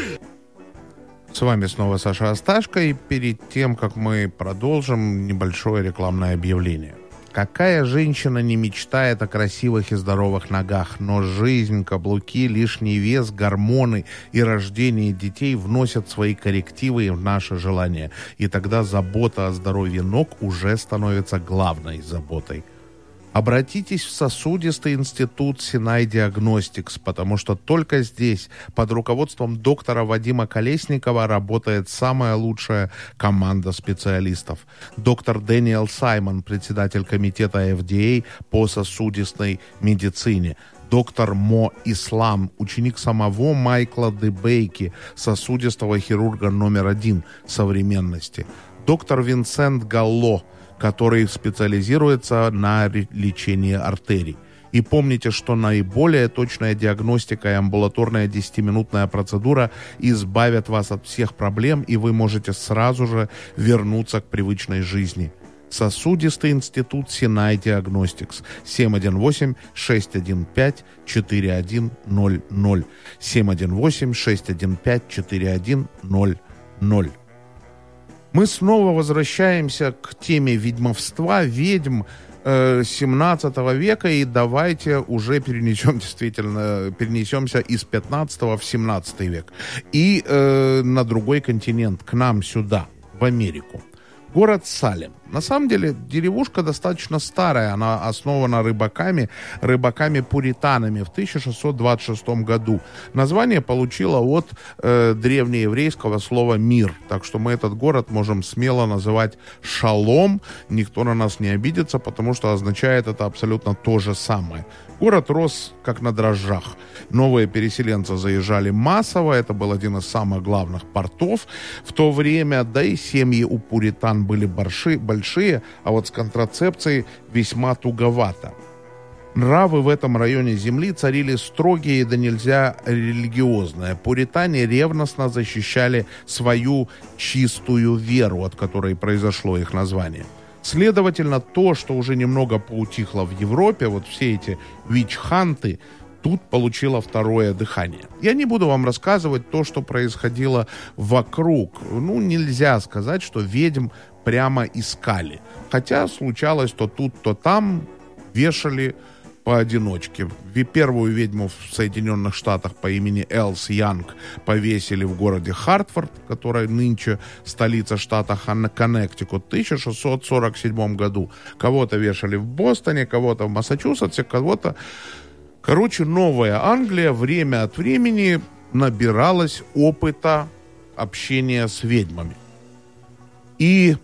С вами снова Саша Асташко, и перед тем, как мы продолжим, небольшое рекламное объявление. Какая женщина не мечтает о красивых и здоровых ногах, но жизнь, каблуки, лишний вес, гормоны и рождение детей вносят свои коррективы в наше желание. И тогда забота о здоровье ног уже становится главной заботой. Обратитесь в сосудистый институт Sinai Diagnostics, потому что только здесь, под руководством доктора Вадима Колесникова, работает самая лучшая команда специалистов. Доктор Дэниел Саймон, председатель комитета эф ди эй по сосудистой медицине. Доктор Мо Ислам, ученик самого Майкла Дебейки, сосудистого хирурга номер один современности. Доктор Винсент Галло, который специализируется на лечении артерий. И помните, что наиболее точная диагностика и амбулаторная десятиминутная процедура избавят вас от всех проблем, и вы можете сразу же вернуться к привычной жизни. Сосудистый институт Sinai Diagnostics. семь один восемь шесть один пять четыре один ноль ноль. семь один восемь шесть один пять четыре один ноль ноль. Мы снова возвращаемся к теме ведьмовства, ведьм э, семнадцатого века, и давайте уже перенесем, действительно, перенесемся из пятнадцатого в семнадцатый век. И э, на другой континент, к нам сюда, в Америку. Город Салем. На самом деле деревушка достаточно старая, она основана рыбаками, рыбаками-пуританами в тысяча шестьсот двадцать шестом году. Название получила от э, древнееврейского слова «мир», так что мы этот город можем смело называть «шалом», никто на нас не обидится, потому что означает это абсолютно то же самое. Город рос как на дрожжах. Новые переселенцы заезжали массово, это был один из самых главных портов в то время, да и семьи у пуритан были большие, большие, а вот с контрацепцией весьма туговато. Нравы в этом районе земли царили строгие да нельзя религиозные. Пуритане ревностно защищали свою чистую веру, от которой произошло их название. Следовательно, то, что уже немного поутихло в Европе, вот все эти вич-ханты, тут получило второе дыхание. Я не буду вам рассказывать то, что происходило вокруг. Ну, нельзя сказать, что ведьм прямо искали. Хотя случалось то тут, то там, вешали поодиночке. Первую ведьму в Соединенных Штатах по имени Элс Янг повесили в городе Хартфорд, которая нынче столица штата Коннектикут, в тысяча шестьсот сорок седьмом году. Кого-то вешали в Бостоне, кого-то в Массачусетсе, кого-то... Короче, Новая Англия время от времени набиралась опыта общения с ведьмами. И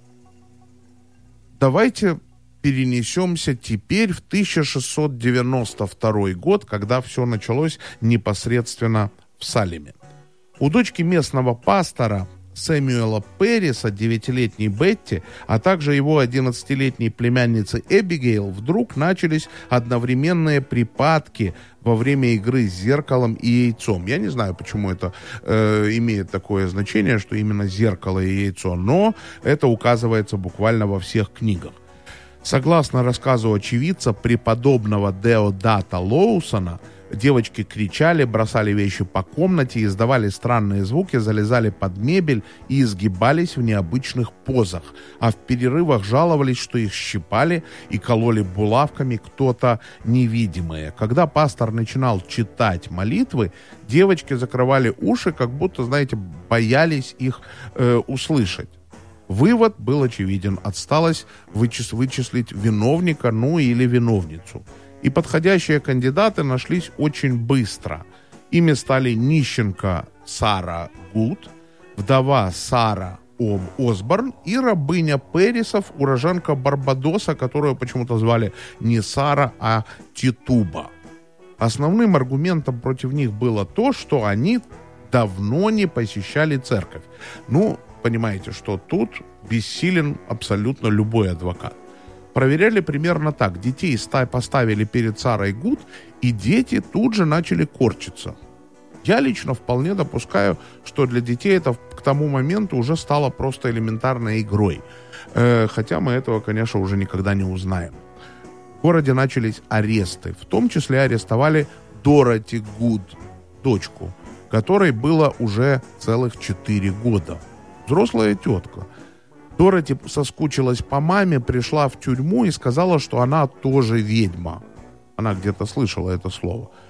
давайте перенесемся теперь в тысяча шестьсот девяносто второй год, когда все началось непосредственно в Салеме. У дочки местного пастора Сэмюэла Перриса, девятилетней Бетти, а также его одиннадцатилетней племянницы Эбигейл вдруг начались одновременные припадки во время игры с зеркалом и яйцом. Я не знаю, почему это э, имеет такое значение, что именно зеркало и яйцо, но это указывается буквально во всех книгах. Согласно рассказу очевидца преподобного Деодата Лоусона, девочки кричали, бросали вещи по комнате, издавали странные звуки, залезали под мебель и изгибались в необычных позах, а в перерывах жаловались, что их щипали и кололи булавками кто-то невидимые. Когда пастор начинал читать молитвы, девочки закрывали уши, как будто, знаете, боялись их э, услышать. Вывод был очевиден. Осталось вычис- вычислить виновника, ну или виновницу. И подходящие кандидаты нашлись очень быстро. Ими стали нищенка Сара Гуд, вдова Сара Ом Осборн и рабыня Перрисов, уроженка Барбадоса, которую почему-то звали не Сара, а Титуба. Основным аргументом против них было то, что они давно не посещали церковь. Ну, понимаете, что тут бессилен абсолютно любой адвокат. Проверяли примерно так. Детей поставили перед Сарой Гуд, и дети тут же начали корчиться. Я лично вполне допускаю, что для детей это к тому моменту уже стало просто элементарной игрой. Э, хотя мы этого, конечно, уже никогда не узнаем. В городе начались аресты. В том числе арестовали Дороти Гуд, дочку, которой было уже целых четыре года. Взрослая тетка. Дороти соскучилась по маме, пришла в тюрьму и сказала, что она тоже ведьма. Она где-то слышала это слово.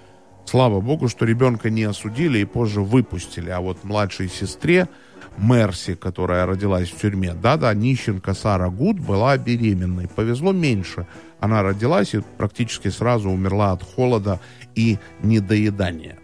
Слава богу, что ребенка не осудили и позже выпустили. А вот младшей сестре Мерси, которая родилась в тюрьме, да-да, нищенка Сара Гуд была беременной. Повезло меньше. Она родилась и практически сразу умерла от холода и недоедания.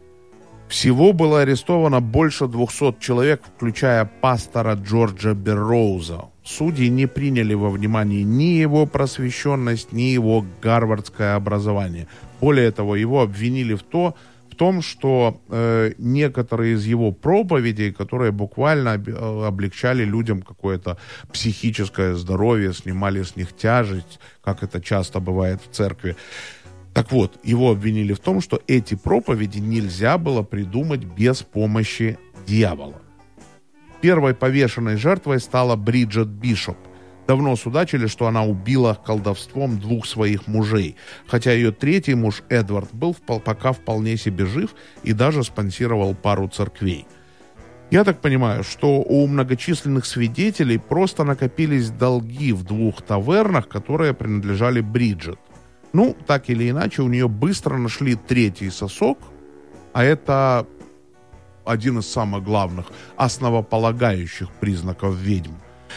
Всего было арестовано больше двухсот человек, включая пастора Джорджа Берроуза. Судьи не приняли во внимание ни его просвещенность, ни его гарвардское образование. Более того, его обвинили в, то, в том, что э, некоторые из его проповедей, которые буквально об, э, облегчали людям какое-то психическое здоровье, снимали с них тяжесть, как это часто бывает в церкви. Так вот, его обвинили в том, что эти проповеди нельзя было придумать без помощи дьявола. Первой повешенной жертвой стала Бриджет Бишоп. Давно судачили, что она убила колдовством двух своих мужей, хотя ее третий муж Эдвард был пока вполне себе жив и даже спонсировал пару церквей. Я так понимаю, что у многочисленных свидетелей просто накопились долги в двух тавернах, которые принадлежали Бриджет. Ну, так или иначе, у нее быстро нашли третий сосок, а это один из самых главных, основополагающих признаков ведьм.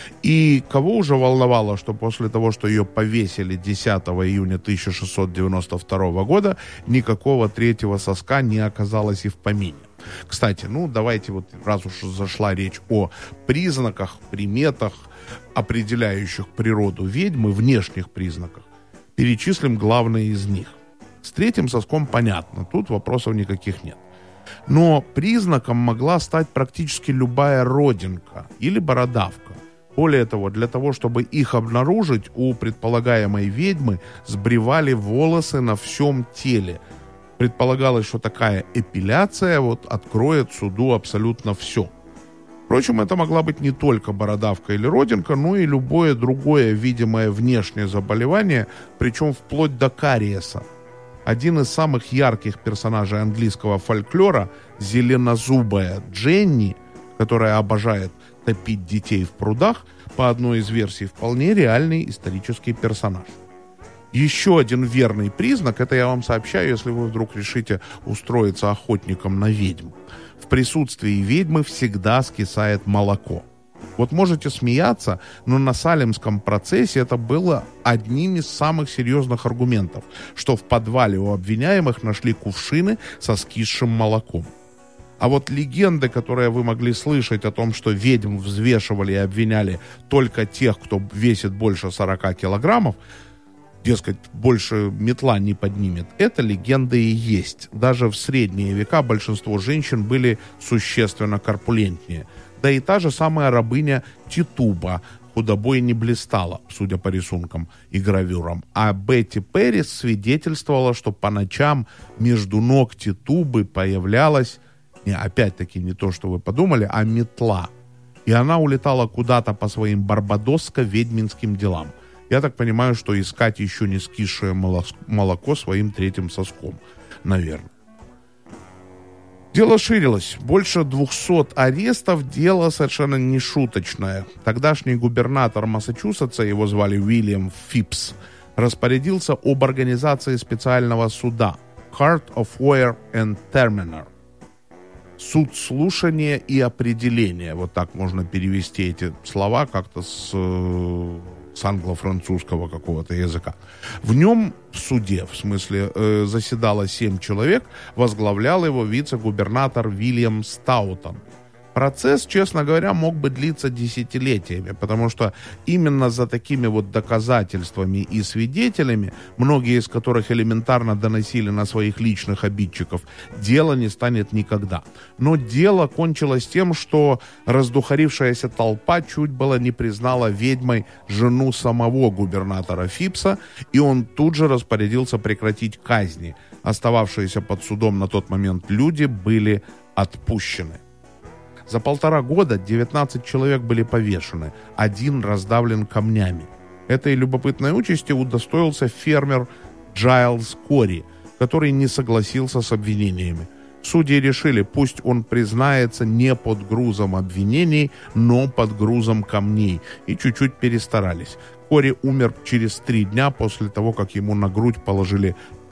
И кого уже волновало, что после того, что ее повесили десятого июня тысяча шестьсот девяносто второго года, никакого третьего соска не оказалось и в помине. Кстати, ну давайте вот, раз уж зашла речь о признаках, приметах, определяющих природу ведьмы, внешних признаках, перечислим главные из них. С третьим соском понятно, тут вопросов никаких нет. Но признаком могла стать практически любая родинка или бородавка. Более того, для того, чтобы их обнаружить, у предполагаемой ведьмы сбривали волосы на всем теле. Предполагалось, что такая эпиляция вот откроет суду абсолютно все. Впрочем, это могла быть не только бородавка или родинка, но и любое другое видимое внешнее заболевание, причем вплоть до кариеса. Один из самых ярких персонажей английского фольклора, зеленозубая Дженни, которая обожает топить детей в прудах, по одной из версий вполне реальный исторический персонаж. Еще один верный признак, это я вам сообщаю, если вы вдруг решите устроиться охотником на ведьм. В присутствии ведьмы всегда скисает молоко. Вот можете смеяться, но на салемском процессе это было одним из самых серьезных аргументов, что в подвале у обвиняемых нашли кувшины со скисшим молоком. А вот легенды, которые вы могли слышать о том, что ведьм взвешивали и обвиняли только тех, кто весит больше сорока килограммов, дескать, больше метла не поднимет, это легенда и есть. Даже в средние века большинство женщин были существенно корпулентнее. Да и та же самая рабыня Титуба худобой не блистала, судя по рисункам и гравюрам. А Бетти Перрис свидетельствовала, что по ночам между ног Титубы появлялась, не, опять-таки не то, что вы подумали, а метла. И она улетала куда-то по своим барбадосско-ведьминским делам. Я так понимаю, что искать еще не скисшее молоко своим третьим соском, наверное. Дело ширилось. Больше двухсот арестов, дело совершенно не шуточное. Тогдашний губернатор Массачусетса, его звали Уильям Фипс, распорядился об организации специального суда Court of Wear and Terminer. Суд слушания и определения. Вот так можно перевести эти слова как-то с, с англо-французского какого-то языка. В нем, в суде, в смысле, э, заседало семь человек, возглавлял его вице-губернатор Вильям Стаутон. Процесс, честно говоря, мог бы длиться десятилетиями, потому что именно за такими вот доказательствами и свидетелями, многие из которых элементарно доносили на своих личных обидчиков, дело не станет никогда. Но дело кончилось тем, что раздухарившаяся толпа чуть было не признала ведьмой жену самого губернатора Фипса, и он тут же распорядился прекратить казни. Остававшиеся под судом на тот момент люди были отпущены. За полтора года девятнадцать человек были повешены, один раздавлен камнями. Этой любопытной участи удостоился фермер Джайлз Кори, который не согласился с обвинениями. Судьи решили, пусть он признается не под грузом обвинений, но под грузом камней, и чуть-чуть перестарались. Кори умер через три дня после того, как ему на грудь положили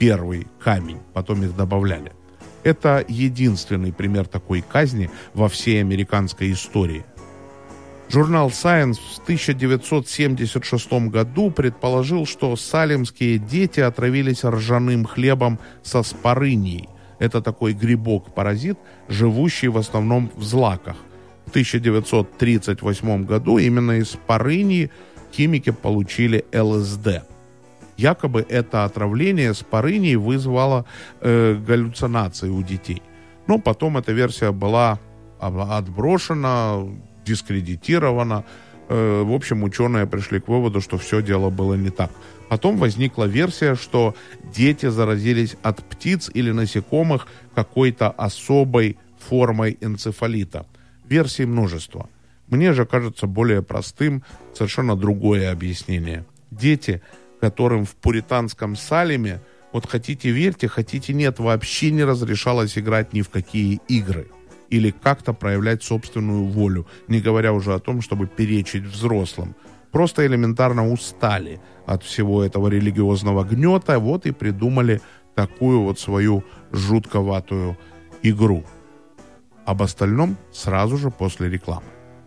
первый камень, потом их добавляли. Это единственный пример такой казни во всей американской истории. Журнал Science в тысяча девятьсот семьдесят шестом году предположил, что салемские дети отравились ржаным хлебом со спорынией. Это такой грибок-паразит, живущий в основном в злаках. В тысяча девятьсот тридцать восьмом году именно из спорынии химики получили эл эс дэ. Якобы это отравление спорынией вызвало э, галлюцинации у детей. Но потом эта версия была отброшена, дискредитирована. Э, в общем, ученые пришли к выводу, что все дело было не так. Потом возникла версия, что дети заразились от птиц или насекомых какой-то особой формой энцефалита. Версий множество. Мне же кажется более простым совершенно другое объяснение. Дети, которым в пуританском Салеме, вот хотите верьте, хотите нет, вообще не разрешалось играть ни в какие игры или как-то проявлять собственную волю, не говоря уже о том, чтобы перечить взрослым. Просто элементарно устали от всего этого религиозного гнета, вот и придумали такую вот свою жутковатую игру. Об остальном сразу же после рекламы.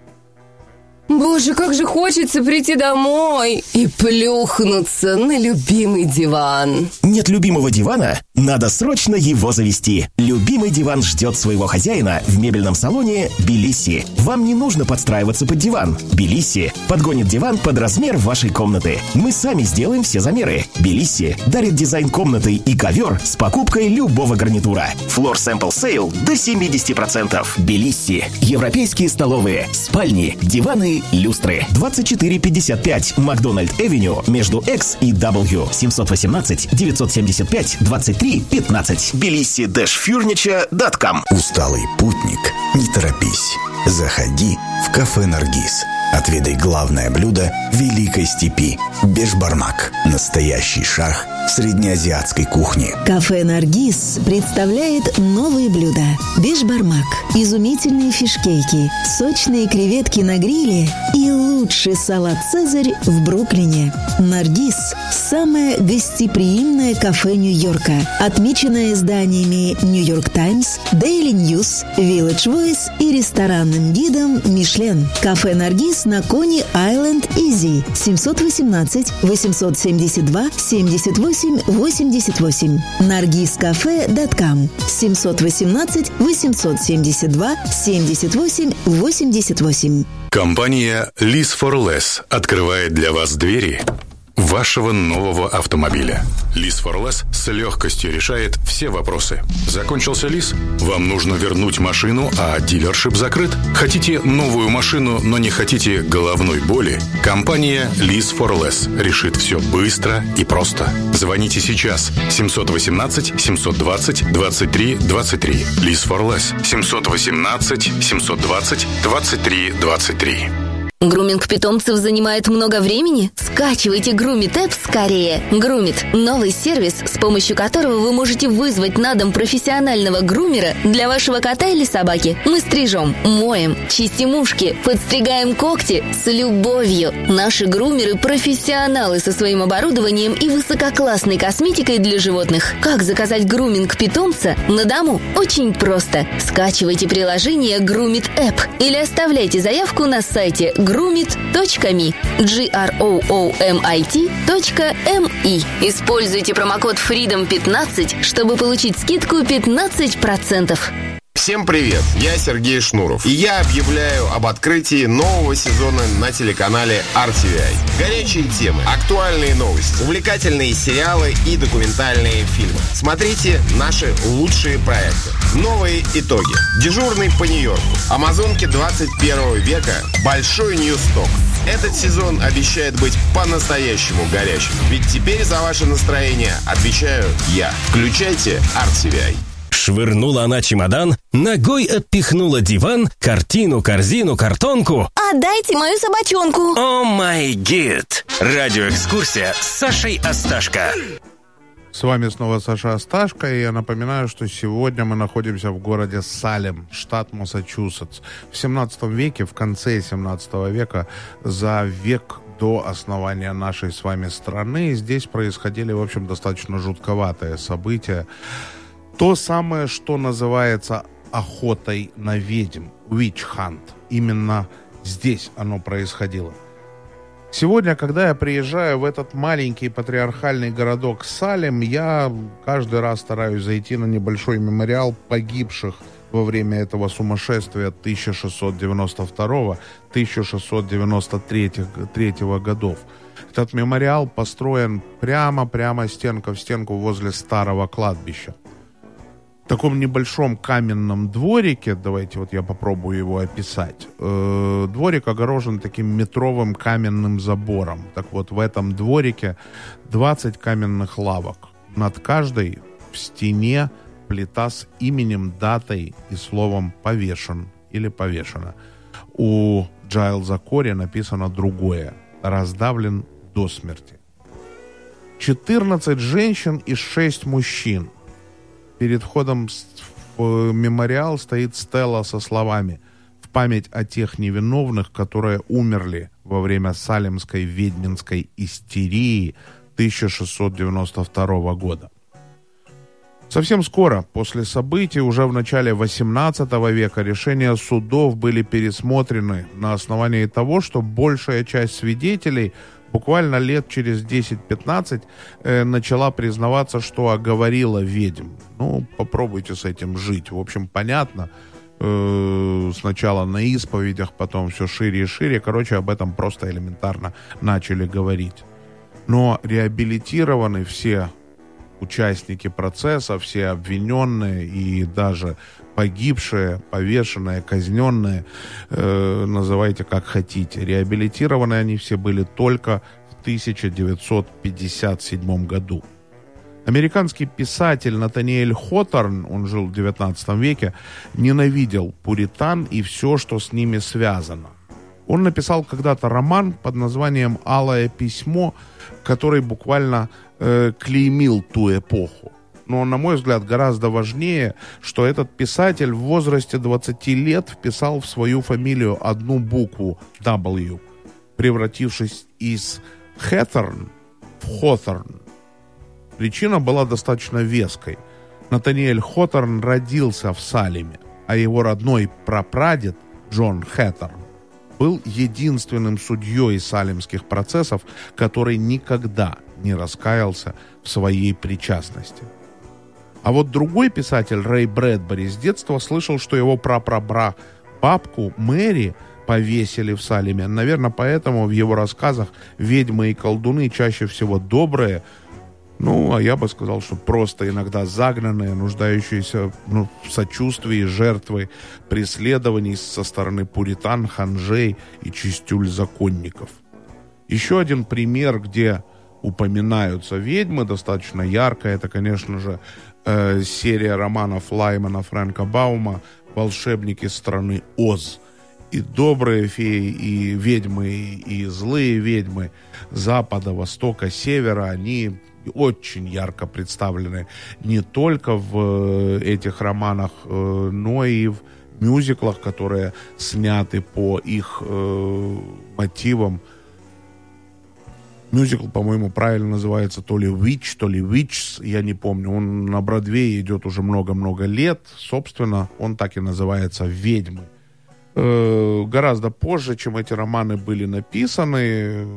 Боже, как же хочется прийти домой и плюхнуться на любимый диван. Нет любимого дивана? Надо срочно его завести. Любимый диван ждет своего хозяина в мебельном салоне Белисси. Вам не нужно подстраиваться под диван. Белисси подгонит диван под размер вашей комнаты. Мы сами сделаем все замеры. Белисси дарит дизайн комнаты и ковер с покупкой любого гарнитура. Floor Sample Sale до семьдесят процентов. Белисси. Европейские столовые, спальни, диваны, люстры. двадцать четыре пятьдесят пять Макдональд-Эвеню между X и W. семьсот восемнадцать девятьсот семьдесят пять двадцать три пятнадцать. белисси фурничер точка ком. Усталый путник, не торопись. Заходи в кафе «Наргиз». Отведай главное блюдо Великой Степи – бешбармак. Настоящий шах среднеазиатской кухни. Кафе «Наргиз» представляет новые блюда. Бешбармак, изумительные фишкейки, сочные креветки на гриле и лучший салат «Цезарь» в Бруклине. «Наргиз» – самое гостеприимное кафе Нью-Йорка, отмеченное изданиями «Нью-Йорк Таймс», «Дейли Ньюс», «Вилледж Войс» и ресторанным гидом «Мишлен». Кафе «Наргиз» на Кони Айленд Изи семьсот восемнадцать восемьсот семьдесят два семьдесят восемь восемьдесят восемь. наргиз кафе точка ком семьсот восемнадцать восемьсот семьдесят два семьдесят восемь восемьдесят восемь. Компания Lease for Less открывает для вас двери вашего нового автомобиля. Lease for Less с легкостью решает все вопросы. Закончился лиз? Вам нужно вернуть машину, а дилершип закрыт? Хотите новую машину, но не хотите головной боли? Компания Lease for Less решит все быстро и просто. Звоните сейчас. семьсот восемнадцать семьсот двадцать двадцать три двадцать три. Lease for Less. семьсот восемнадцать семьсот двадцать двадцать три двадцать три. Груминг питомцев занимает много времени? Скачивайте Грумит App скорее. Грумит – новый сервис, с помощью которого вы можете вызвать на дом профессионального грумера для вашего кота или собаки. Мы стрижем, моем, чистим ушки, подстригаем когти с любовью. Наши грумеры – профессионалы со своим оборудованием и высококлассной косметикой для животных. Как заказать груминг питомца на дому? Очень просто. Скачивайте приложение Грумит App или оставляйте заявку на сайте грумит точка ми, джи ар о о эм ай ти точка эм и. Используйте промокод фридом пятнадцать, чтобы получить скидку пятнадцать процентов. Всем привет, я Сергей Шнуров, и я объявляю об открытии нового сезона на телеканале ар ти ви ай. Горячие темы, актуальные новости, увлекательные сериалы и документальные фильмы. Смотрите наши лучшие проекты. Новые итоги. Дежурный по Нью-Йорку. Амазонки двадцать первого века. Большой Ньюсток. Этот сезон обещает быть по-настоящему горячим. Ведь теперь за ваше настроение отвечаю я. Включайте ар ти ви ай. Швырнула она чемодан, ногой отпихнула диван, картину, корзину, картонку. Отдайте мою собачонку. О май гид! Радиоэкскурсия с Сашей Асташко. С вами снова Саша Асташко, и я напоминаю, что сегодня мы находимся в городе Салем, штат Массачусетс. В семнадцатом веке, в конце семнадцатого века, за век до основания нашей с вами страны. Здесь происходили, в общем, достаточно жутковатые события. То самое, что называется охотой на ведьм, witch hunt. Именно здесь оно происходило. Сегодня, когда я приезжаю в этот маленький патриархальный городок Салем, я каждый раз стараюсь зайти на небольшой мемориал погибших во время этого сумасшествия тысяча шестьсот девяносто второго — тысяча шестьсот девяносто третьего годов. Этот мемориал построен прямо-прямо стенка в стенку возле старого кладбища. В таком небольшом каменном дворике, давайте вот я попробую его описать, э, дворик огорожен таким метровым каменным забором. Так вот, в этом дворике двадцать каменных лавок. Над каждой в стене плита с именем, датой и словом «повешен» или «повешена». У Джайлза Кори написано другое: «раздавлен до смерти». четырнадцать женщин и шесть мужчин. Перед входом в мемориал стоит стела со словами: «В память о тех невиновных, которые умерли во время салемской ведьминской истерии тысяча шестьсот девяносто второго года». Совсем скоро, после событий, уже в начале восемнадцатого века, решения судов были пересмотрены на основании того, что большая часть свидетелей буквально лет через десять-пятнадцать э, начала признаваться, что оговорила ведьм. Ну, попробуйте с этим жить. В общем, понятно. Э, сначала на исповедях, потом все шире и шире. Короче, об этом просто элементарно начали говорить. Но реабилитированы все участники процесса, все обвиненные и даже погибшие, повешенные, казненные, э, называйте как хотите. Реабилитированы они все были только в тысяча девятьсот пятьдесят седьмом году. Американский писатель Натаниэль Хоторн, он жил в девятнадцатом веке, ненавидел пуритан и все, что с ними связано. Он написал когда-то роман под названием «Алое письмо», который буквально э, клеймил ту эпоху. Но, на мой взгляд, гораздо важнее, что этот писатель в возрасте двадцати лет вписал в свою фамилию одну букву W, превратившись из Хэторн в Хоторн. Причина была достаточно веской. Натаниэль Хоторн родился в Салеме, а его родной прапрадед Джон Хэторн был единственным судьей салемских процессов, который никогда не раскаялся в своей причастности. А вот другой писатель, Рэй Брэдбери, с детства слышал, что его прапрабра бабку Мэри повесили в Салеме. Наверное, поэтому в его рассказах ведьмы и колдуны чаще всего добрые, ну, а я бы сказал, что просто иногда загнанные, нуждающиеся ну, в сочувствии жертвы преследований со стороны пуритан, ханжей и чистюль законников. Еще один пример, где упоминаются ведьмы достаточно ярко, это, конечно же, э, серия романов Лаймана Фрэнка Баума «Волшебники страны Оз». И добрые феи, и ведьмы, и злые ведьмы запада, востока, севера, они очень ярко представлены не только в этих романах, но и в мюзиклах, которые сняты по их э, мотивам. Мюзикл, по-моему, правильно называется то ли «Witch», то ли «Witches», я не помню. Он на Бродвее идет уже много-много лет. Собственно, он так и называется «Ведьмы». Э, гораздо позже, чем эти романы были написаны,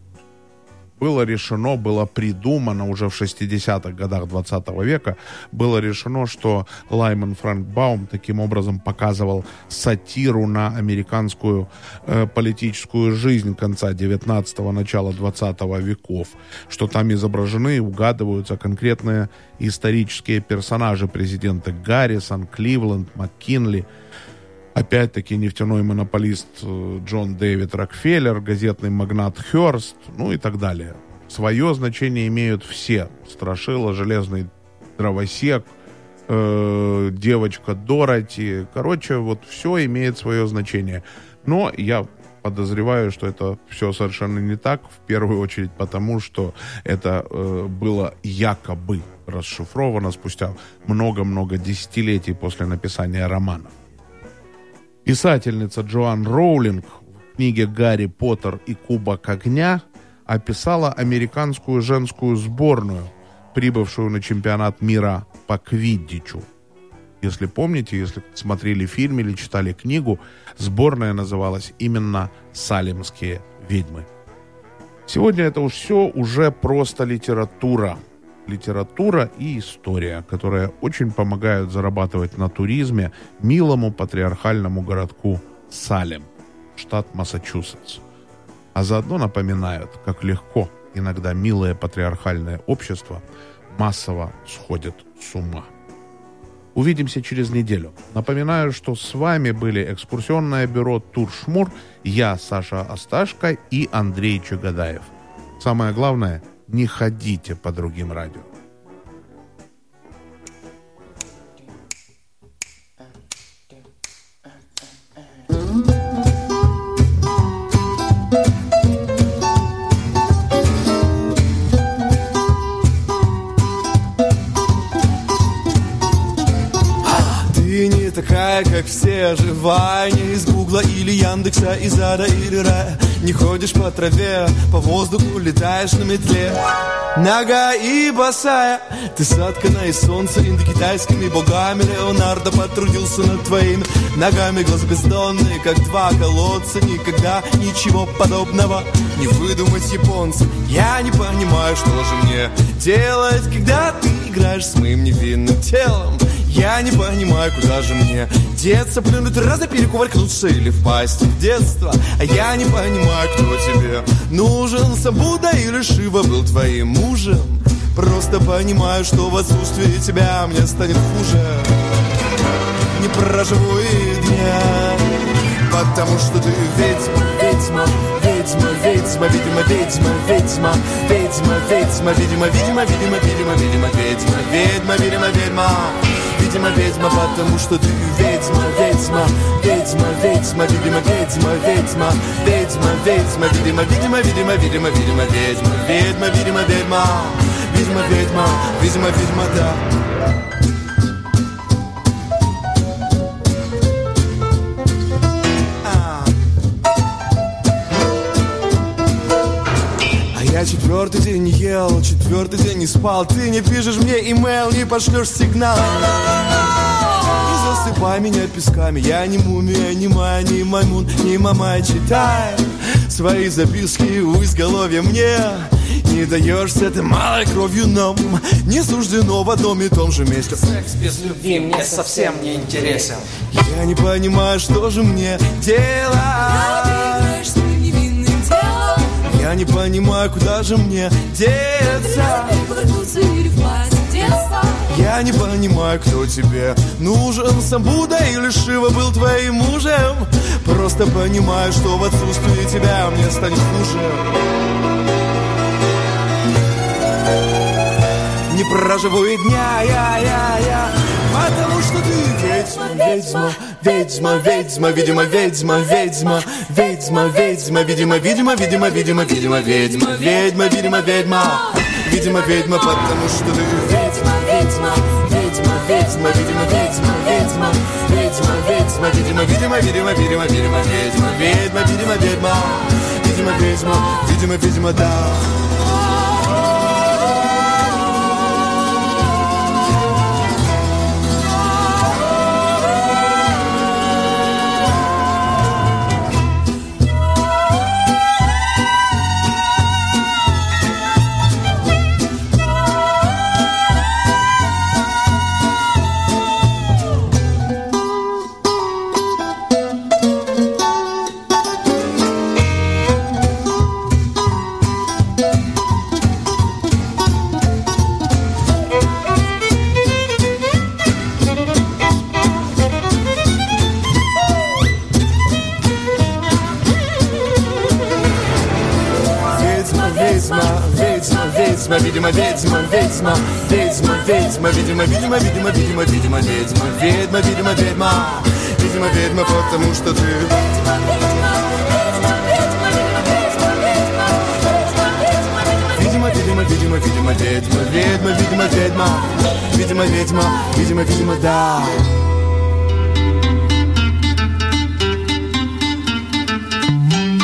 было решено, было придумано уже в шестидесятых годах двадцатого века, было решено, что Лайман Фрэнк Баум таким образом показывал сатиру на американскую э, политическую жизнь конца девятнадцатого, начала двадцатого веков, что там изображены и угадываются конкретные исторические персонажи: президенты Гаррисон, Кливленд, МакКинли, опять-таки нефтяной монополист Джон Дэвид Рокфеллер, газетный магнат Хёрст, ну и так далее. Свое значение имеют все. Страшила, железный дровосек, э, девочка Дороти. Короче, вот все имеет свое значение. Но я подозреваю, что это все совершенно не так. В первую очередь потому, что это э, было якобы расшифровано спустя много-много десятилетий после написания романов. Писательница Джоан Роулинг книге «Гарри Поттер и Кубок огня» описала американскую женскую сборную, прибывшую на чемпионат мира по квиддичу. Если помните, если смотрели фильм или читали книгу, сборная называлась именно «Салемские ведьмы». Сегодня это уж все уже просто литература. Литература и история, которые очень помогают зарабатывать на туризме милому патриархальному городку Салем, штат Массачусетс. А заодно напоминают, как легко иногда милое патриархальное общество массово сходит с ума. Увидимся через неделю. Напоминаю, что с вами были экскурсионное бюро «Туршмур», я, Саша Асташко и Андрей Чагадаев. Самое главное, не ходите по другим радио. Такая, как все, живая, не из Гугла или Яндекса, из ада или рая. Не ходишь по траве, по воздуху летаешь на метле. Нога и босая, ты соткана из солнца индокитайскими богами. Леонардо потрудился над твоими ногами. Глаз бездонные, как два колодца. Никогда ничего подобного не выдумать японцы. Я не понимаю, что же мне делать, когда ты играешь с моим невинным телом. Я не понимаю, куда же мне деться, плюнуть раз, перекувыркнуться или впасть в детство. А я не понимаю, кто тебе нужен, сам Будда или Шива был твоим мужем. Просто понимаю, что в отсутствии тебя мне станет хуже. Не проживу и дня, потому что ты ведьма, ведьма, ведьма, ведьма, видимо, ведьма, ведьма, ведьма, ведьма, видимо, видимо, видимо, видимо, видимо, ведьма, ведьма, видимо, ведьма. Видимо, ведьма, потому что ты ведьма, ведьма, ведьма, ведьма, видимо, ведьма, ведьма, ведьма, ведьма, видимо, видимо, видимо, видимо, видимо, ведьма, ведьма, видимо, ведьма, видимо, ведьма, видимо, видимо, да. Я четвертый день не ел, четвертый день не спал. Ты не пишешь мне имейл, не пошлешь сигнал. Не засыпай меня песками. Я не мумия, не мая, не маймун, не мамай. Читай свои записки у изголовья мне. Не даешься ты малой кровью нам. Не суждено в одном и том же месте. Секс без любви мне совсем не интересен. Я не понимаю, что же мне делать. Я не понимаю, куда же мне деться. Я не понимаю, кто тебе нужен, сам Будда или Шива был твоим мужем. Просто понимаю, что в отсутствии тебя мне станет хуже. Не проживу и дня, я, я, я, потому что ты ведьма, ведьма, ведьма, ведьма, видимо, ведьма, ведьма, ведьма, ведьма, видимо, видимо, видимо, видимо, видимо, ведьма, ведьма, видимо, ведьма, видимо, ведьма, потому что ты ведьма, ведьма, ведьма, ведьма, видимо, ведьма, ведьма, ведьма, ведьма, видимо, видимо, видимо, видимо, видимо, ведьма, ведьма, видимо, ведьма, видимо, ведьма, видимо, видимо, да. Видимо, ведьма, ведьма, ведьма, ведьма, видимо, видимо, видимо, видимо, видимо, ведьма, ведьма, видимо, ведьма, видимо, ведьма, потому что ты ведьма, ведьма, ведьма, видимо, видимо, видимо, видимо, ведьма, ведьма, видимо, ведьма, видимо, ведьма, видимо, видимо, да.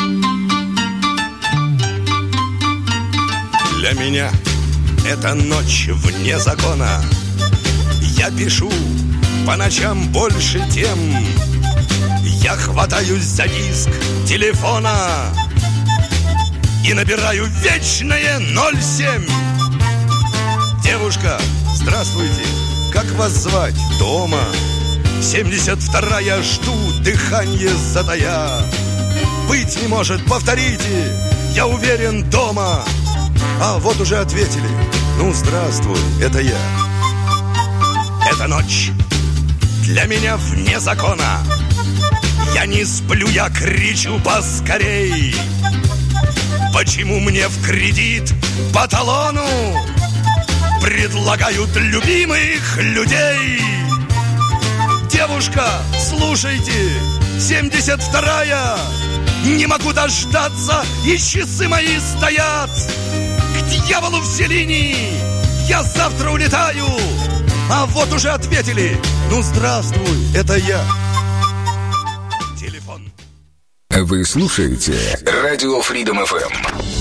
Для меня это ночь вне закона. Я пишу по ночам больше тем. Я хватаюсь за диск телефона и набираю вечное ноль семь. Девушка, здравствуйте, как вас звать? Дома. семьдесят вторая, жду, дыхание затая. Быть не может, повторите, я уверен, дома. А вот уже ответили, ну здравствуй, это я. Эта ночь для меня вне закона. Я не сплю, я кричу поскорей. Почему мне в кредит по талону предлагают любимых людей? Девушка, слушайте, семьдесят вторая, не могу дождаться, и часы мои стоят. К дьяволу все линии, я завтра улетаю. А вот уже ответили, ну здравствуй, это я. Телефон. Вы слушаете Радио Freedom эф эм.